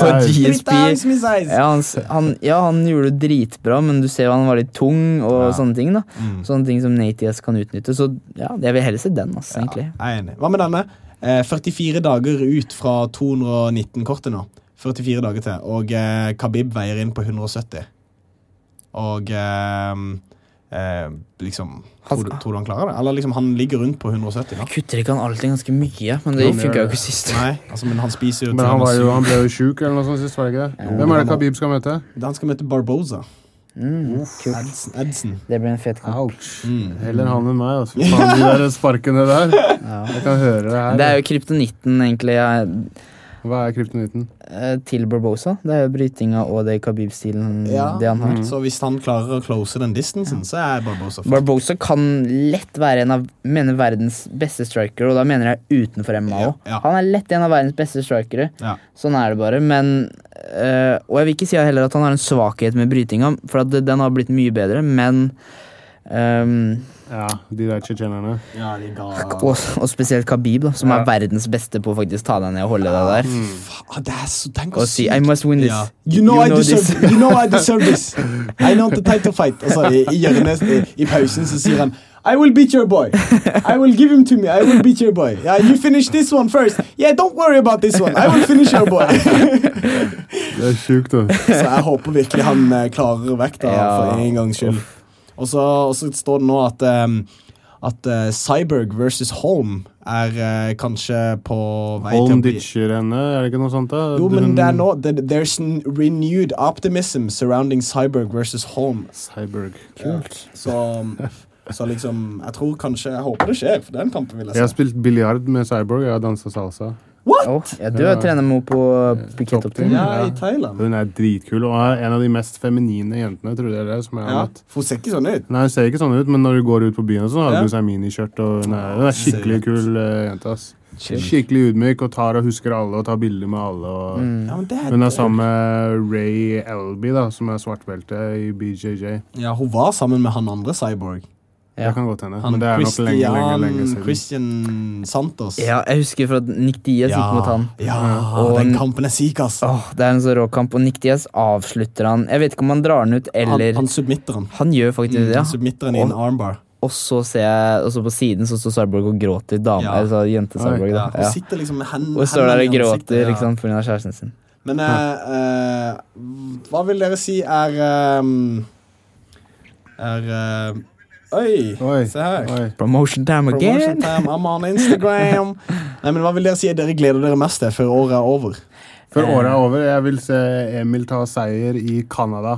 times my size ja, han, han, ja, han gjorde det dritbra, men du ser jo han var litt tung og ja. sånne ting da mm. Sånne ting som Nate Diaz kan utnytte. Så ja, jeg vil heller se den, ass, ja, egentlig. Jeg er enig. Hva med denne? Eh, førtifire dager ut fra to hundre og nitten kortet nå. førtifire dager til. Og eh, Khabib veier inn på hundre og sytti. Og eh, Eh, liksom, tror du, tror du han klarer det? Eller liksom, han ligger rundt på hundre og sytti da? Kutter ikke han alltid ganske mye, men det funker jo ikke sist. Nei, altså, men han spiser jo Men han, var jo, han ble jo syk eller noe sånt sist, var det ikke det? Ja. Hvem er det Khabib skal møte? Han skal møte Barboza. Mm, Edson, Edson. Det blir en fet kamp. mm. Heller han enn meg, altså. Faen, de der sparkene der ja. Jeg kan høre det her. Det er jo kryptonitten, egentlig. Jeg Hva er kryptonitten? Eh, til Barbosa. Det er jo brytinga og det Khabib-stilen Ja, det han har. mm. Så hvis han klarer å close den distansen, så er Barbosa fast. Barbosa kan lett være en av mener verdens beste striker, og da mener jeg utenfor M M A også. Ja, ja. Han er lett en av verdens beste strikere. Ja. Sånn er det bare. Men eh, og jeg vil ikke si heller at han har en svakhet med brytinga, for at den har blitt mye bedre, men um, Ja, de der tsjetsjenerne. Ja, de ga... og, og spesielt Khabib, da, som Ja. er verdens beste på å faktisk ta deg ned og holde deg der. Mm. Faen, det er så, tenk å Og si, I must win this. Ja. You know, You I know deserve, this. you know I deserve this. I know the title fight. Og så i, i, hjørnet, i, i pausen så sier han I will beat your boy. I will give him to me. I will beat your boy. Yeah, you finish this one first. Yeah, don't worry about this one. I will finish your boy. Det er sjukt, da. Så jeg håper virkelig han eh, klarer vekk da, Ja. for en gangs skyld. Og så, og så står det nå at um, at uh, Cyborg versus Holm er uh, kanskje på vei til Holm å bli... ditcher henne, er det ikke noe sånt da? Jo, men det er nå, det, there's n- renewed optimism surrounding Cyborg versus Holm. Cyborg. Kult. Så, så liksom, jeg tror kanskje, jeg håper det skjer, for den kampen vil jeg Jeg har se. spilt biljard med Cyborg, jeg har danset salsa. What? Oh, ja, du har Ja. trenet med henne på Phuket Topp Optim. team. Ja, i Thailand. Hun er dritkul, og er en av de mest feminine jentene, tror jeg det er, som jeg har Ja, møtt. for hun ser ikke sånn ut. Nei, hun ser ikke sånn ut, men når du går ut på byen og sånn, har Ja. hun seg miniskjørt, og hun er, hun er skikkelig Søt. kul uh, jente, ass. Chill. Skikkelig ydmyk, og tar og husker alle, og tar bilder med alle, og... Mm. Ja, men det er Hun er sammen med Ray Elby, da, som er svartbelte i B J J. Ja, hun var sammen med han andre Cyborg. Ja. Det kan godt hende, Han men det er nok lenge, lenge, lenge Christian, siden. Christian Santos. Ja, jeg husker fra at Nick Diaz gikk mot han. Ja, Og- den kampen er syk, ass. Åh, det er en så rå kamp, og Nick Diaz avslutter han. Jeg vet ikke om han drar den ut, eller Han, han submitter han. Han gjør faktisk Mm, det, ja. Han submitter han i en Og- armbar. Og så ser jeg, og så på siden så står Cyborg og gråter. Dame, Ja. altså jente Cyborg, Ja, da. hun Ja. sitter liksom med hen, Og står der og hendene i ansiktet, gråter, ja. ikke sant, på grunn av kjæresten sin. Men eh, eh, hva vil dere si er um, Er uh, Oi, Oi, se her. oi. Promotion time Promotion again! time, I'm on Instagram. Nei, men hva vil dere si dere gleder dere mest til før året er over? Før året er over, jeg vil se Emil ta seier i Canada.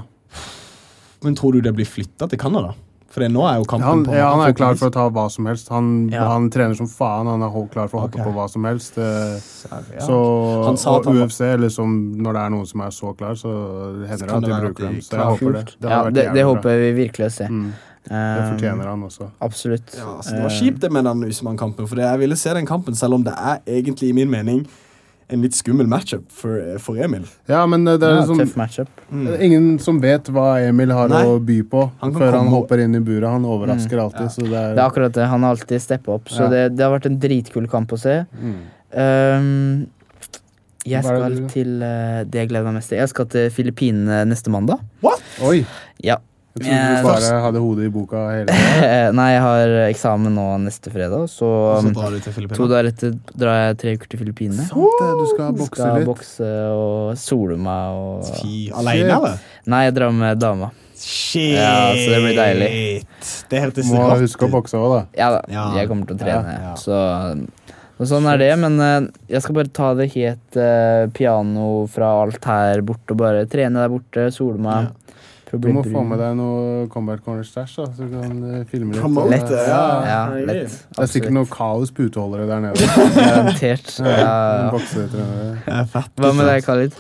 Men tror du det blir flyttet til Canada? For det nå er jo kampen Han, på ja, han er på klar pris. for å ta hva som helst. Han, Ja. han trener som faen. Han er ho- klar for å hoppe Ok. på hva som helst. Eh, Ja. Så, Han sa at og han var- U F C, eller som, når det er noen som er så klar, så hender det kan at det de være bruker at de dem. Så klarer jeg håper det. Kult. Det, Ja, hadde vært det, jævlig det bra. håper jeg vi virkelig å se. Mm. Det Um, fortjener han også. Absolutt. Ja, altså, det var kjipt det med den Usman-kampen, for det, jeg ville se den kampen, selv om det er egentlig, i min mening, en litt skummel matchup for, for Emil. Ja, men det er Ja, liksom tøff matchup. det er ingen som vet hva Emil har Nei. å by på Han kan før han komme- hopper inn i buret. Han overrasker alltid. Ja. Så det er, Det er akkurat det. Han har alltid steppet opp, så Ja. det, det har vært en dritkul kamp å se. mm. Um, jeg Hva er skal det du- til uh, det jeg gleder meg mest til. Jeg skal til Filippinene neste mandag. Oi! Ja. Jeg trodde Eh, du bare hadde hodet i boka hele tiden. Nei, jeg har eksamen nå neste fredag, så Og så um, drar du til to Filippinene. dager etter drar jeg tre uker til Filippinene. Sant det, du skal bokse Skal litt. bokse og sole meg og Fy, alene, eller? Nei, jeg drar med dama. Shit! Ja, så det blir deilig. Det hørtes Må rått huske å ut. bokse òg, da. Ja da, Ja. jeg kommer til å trene. Ja, ja. Så, og sånn er det, men eh, jeg skal bare ta det helt eh, piano fra alt her borte og bare trene der borte, sole meg. Du må få med deg noe Combat Corner Stash, da, så du kan eh, filme litt. Promote Lett. det, Ja, ja. lett. Det er sikkert noe kaos puteholdere der nede. Garantert. Ja, Ja. boksetrenere. Det er fett. Hva med deg, Khalid?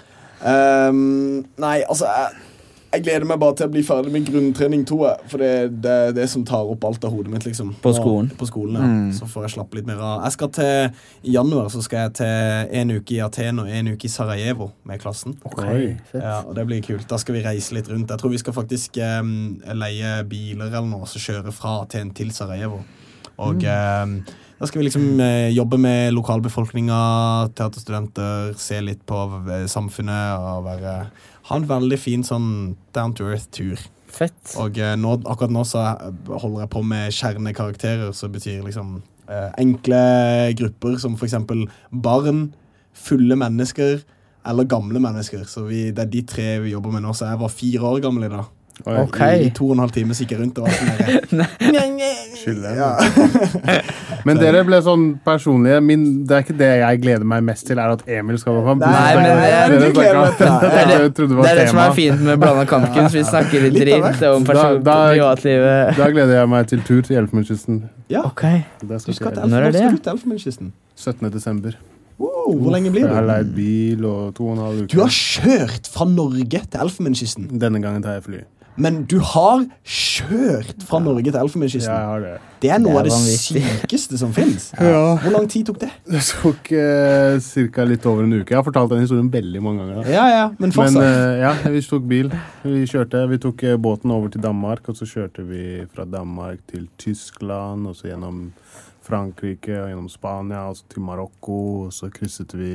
Um, nei, altså jeg, jeg gleder meg bare til å bli ferdig med grunntrening to, jeg, for det, det er det som tar opp alt av hodet mitt, liksom. På Nå- skolen? På skolen, ja. Mm. Så får jeg slappe litt mer av. Jeg skal til, i januar så skal jeg til en uke i Aten og en uke i Sarajevo med klassen. Oi. Fett. Ja, og det blir kult. Da skal vi reise litt rundt. Jeg tror vi skal faktisk um, leie biler eller noe, så kjøre fra Aten til Sarajevo. Og um, da skal vi liksom eh, jobbe med lokalbefolkninga, teaterstudenter, se litt på eh, samfunnet og være, ha en veldig fin sånn down-to-earth-tur. Fett. Og eh, nå, akkurat nå så holder jeg på med kjernekarakterer, så betyr liksom eh, enkle grupper som for eksempel barn, fulle mennesker eller gamle mennesker. Så vi, det er de tre vi jobber med nå, så jeg var fire år gammel i dag. Oi. Ok. I, I to og en halv time sikker rundt og var sånn der. Skyld deg. Ja. Men dere ble sånn personlige. Min, det er ikke det jeg gleder meg mest til, er at Emil skal på kamp. Nei, men det- Dere det gleder jeg meg til. snakket- Det er Jeg trodde det var Det er det som er tema. fint med blanda kampkunst. Vi snakker litt Litt av dritt om Da- person- da- privatlivet. Da gleder jeg meg til tur til Elfenbenskysten. Ja, Ok. Det du skal skal skje til Når er Elfenben- det? skal du til Elfenbenskysten. syttende desember. Oh, hvor lenge blir det? Jeg har leid bil og to og en halv uke. Du har kjørt fra Norge til Elfenbenskysten? Denne gangen tar jeg fly. Men du har kjørt fra Norge til Elfenbenskysten? Ja, jeg har det. Det er noe Det er av det vanvittig. sykeste som finnes. Ja. Hvor lang tid tok det? Det tok eh, cirka litt over en uke. Jeg har fortalt den historien veldig mange ganger. Da. Ja, ja, men fortsatt. Men eh, ja, vi tok bil. Vi kjørte, vi tok eh, båten over til Danmark, og så kjørte vi fra Danmark til Tyskland, og så gjennom Frankrike, og gjennom Spania, og så til Marokko, og så krysset vi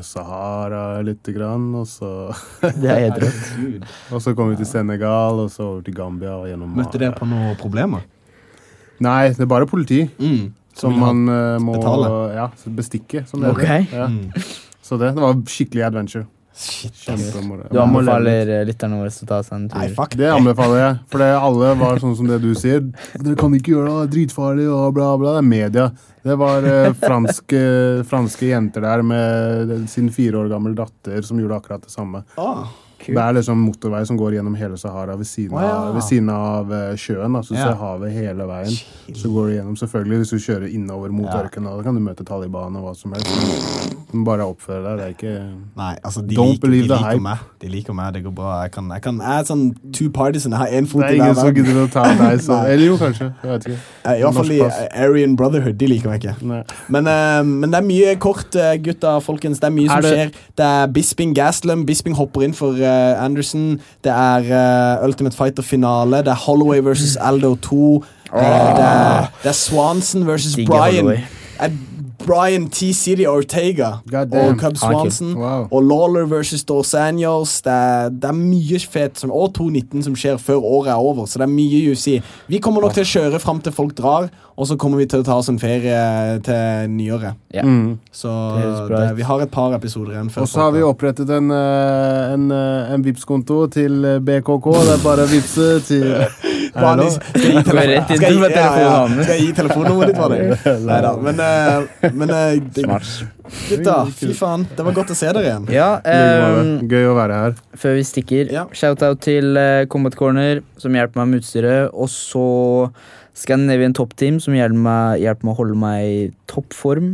Sahara litt grann, og så... Det er helt rett. Og så kom vi til Senegal, og så over til Gambia, og gjennom... Møtte dere på noen problemer? Nei, det er bare politi. Mm. Som man uh, må betale. ja, bestikke, som det Ok. heter. Ja. Mm. Så det, det var skikkelig adventure. Shit, Kjempemoro. Du anbefaler eh, lytterne våre å ta seg en tur. Nei, fuck Det anbefaler jeg, for det alle var sånn som det du sier. Dere kan ikke gjøre det, det er dritfarlig og bla bla. Det er media. Det var eh, franske, franske jenter der med sin fire år gammel datter som gjorde akkurat det samme. Ah, Det er liksom motorvei som går gjennom hele Sahara ved siden av, Å, ja. ved siden av eh, sjøen. Da, så du Ja. ser havet hele veien. Så går du gjennom, selvfølgelig, hvis du kjører innover mot Ja. ørkenen, da kan du møte Taliban og hva som helst. Du må bare oppføre deg, det er ikke... nei, altså, de Don't liker, de believe the liker hype. meg. De liker meg, det går bra. Jeg, kan, jeg, kan, jeg er sånn two partisan, jeg har en fot Det er i hver ingen som verden. gidder å ta deg, så... Nei. Eller jo, kanskje, jeg vet ikke. Eh, I hvert fall de Norsk pass. Aryan Brotherhood, de liker meg ikke. Nei. Men, eh, men det er mye kort, eh, gutta, folkens. Det er mye Er som det- skjer. Det er Bisping Gastelum. Bisping hopper inn for eh, Anderson. Det er eh, Ultimate Fighter-finale. Det er Holloway versus Aldo to. Eh, det, er, det er Swanson versus Digger Brian. Holloway. Eh, Brian T. City Ortega God og damn. Cub Swanson. Wow. Og Lawler versus Dos Anjos. Det, er- det er mye fet som, og to nitten som skjer før året er over. Så det er mye U F C. Vi kommer nok til å kjøre fram til folk drar, og så kommer vi til å ta oss en ferie til nyåret. Ja. Mm. Så Det høres bra det, ut. vi har et par episoder igjen før Og så har vi folk opprettet en, eh, en, eh, en Vipps-konto til eh, B K K. Det er bare å vipse til... drar. Vanlig, skal jeg gi Gå rett inn skal jeg, med gi- ja, ja, telefonnummeret. skal jeg gi telefonnummeret ditt, var det? Neida, men, eh, men eh, det, Smart. gutta, fy faen, det var godt å se dere igjen. Ja, ehm, Gøy å være her. før vi stikker, Ja. shout-out til eh, Combat Corner, som hjelper meg med utstyret, og så Scandinavian Top Team, som hjelper meg, hjelper meg å holde meg i toppform,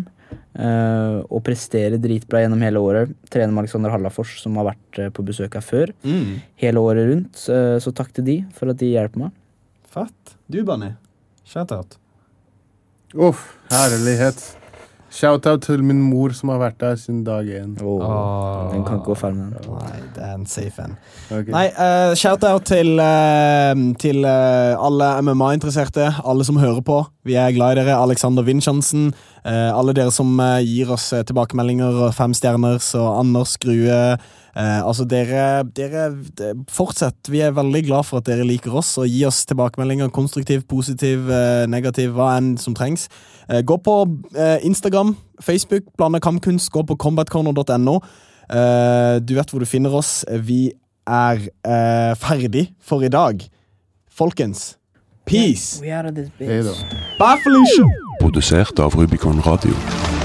eh, og prestere dritbra gjennom hele året. Trener med Alexander Hallafors, som har vært eh, på besøk her før, Mm. hele året rundt, eh, så takk til de for at de hjelper meg. Fett. Du, Banny. Shout out. Uff, herlighet. Shoutout til min mor som har vært der siden dag én. Åh, den kan ikke gå feil med den. Nei, det er en safe en. Ok. Nei, uh, shout-out til, eh, til eh, alle M M A-interesserte, alle som hører på. Vi er glad i dere. Alexander Vinchansen, eh, alle dere som eh, gir oss eh, tilbakemeldinger og fem stjerner, så Anders Grue. Eh, altså, dere, dere de, fortsett. Vi er veldig glad for at dere liker oss, og gi oss tilbakemeldinger, konstruktiv, positiv, eh, negativ, hva enn som trengs. Eh, gå på eh, Instagram, Facebook, Blanda Kampkunst, gå på combat corner dot no. Eh, du vet hvor du finner oss. Vi er eh, ferdig for i dag. Folkens, peace! We are this bitch. Hei da. Bye, Felicia! Produsert av Rubicon Radio.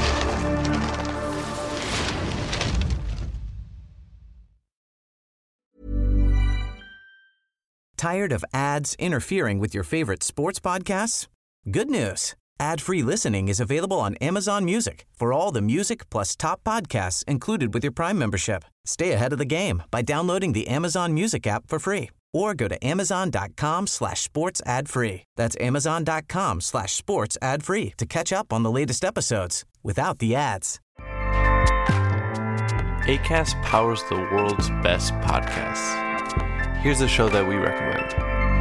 Tired of ads interfering with your favorite sports podcasts? Good news. Ad-free listening is available on Amazon Music for all the music plus top podcasts included with your Prime membership. Stay ahead of the game by downloading the Amazon Music app for free or go to amazon.com slash sports ad free. That's amazon.com slash sports ad free to catch up on the latest episodes without the ads. Acast powers the world's best podcasts. Here's a show that we recommend.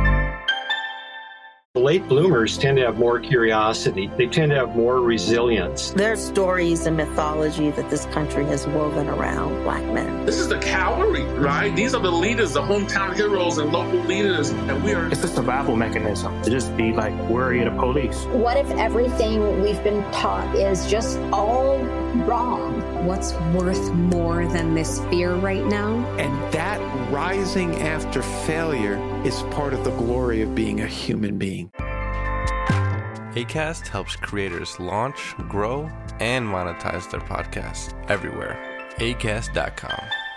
Late bloomers tend to have more curiosity. They tend to have more resilience. There's stories and mythology that this country has woven around black men. This is the cavalry, right? These are the leaders, the hometown heroes and local leaders, and we are... It's a survival mechanism to just be like worried of police. What if everything we've been taught is just all wrong? What's worth more than this fear right now? And that rising after failure is part of the glory of being a human being. Acast helps creators launch, grow, and monetize their podcasts everywhere. acast dot com.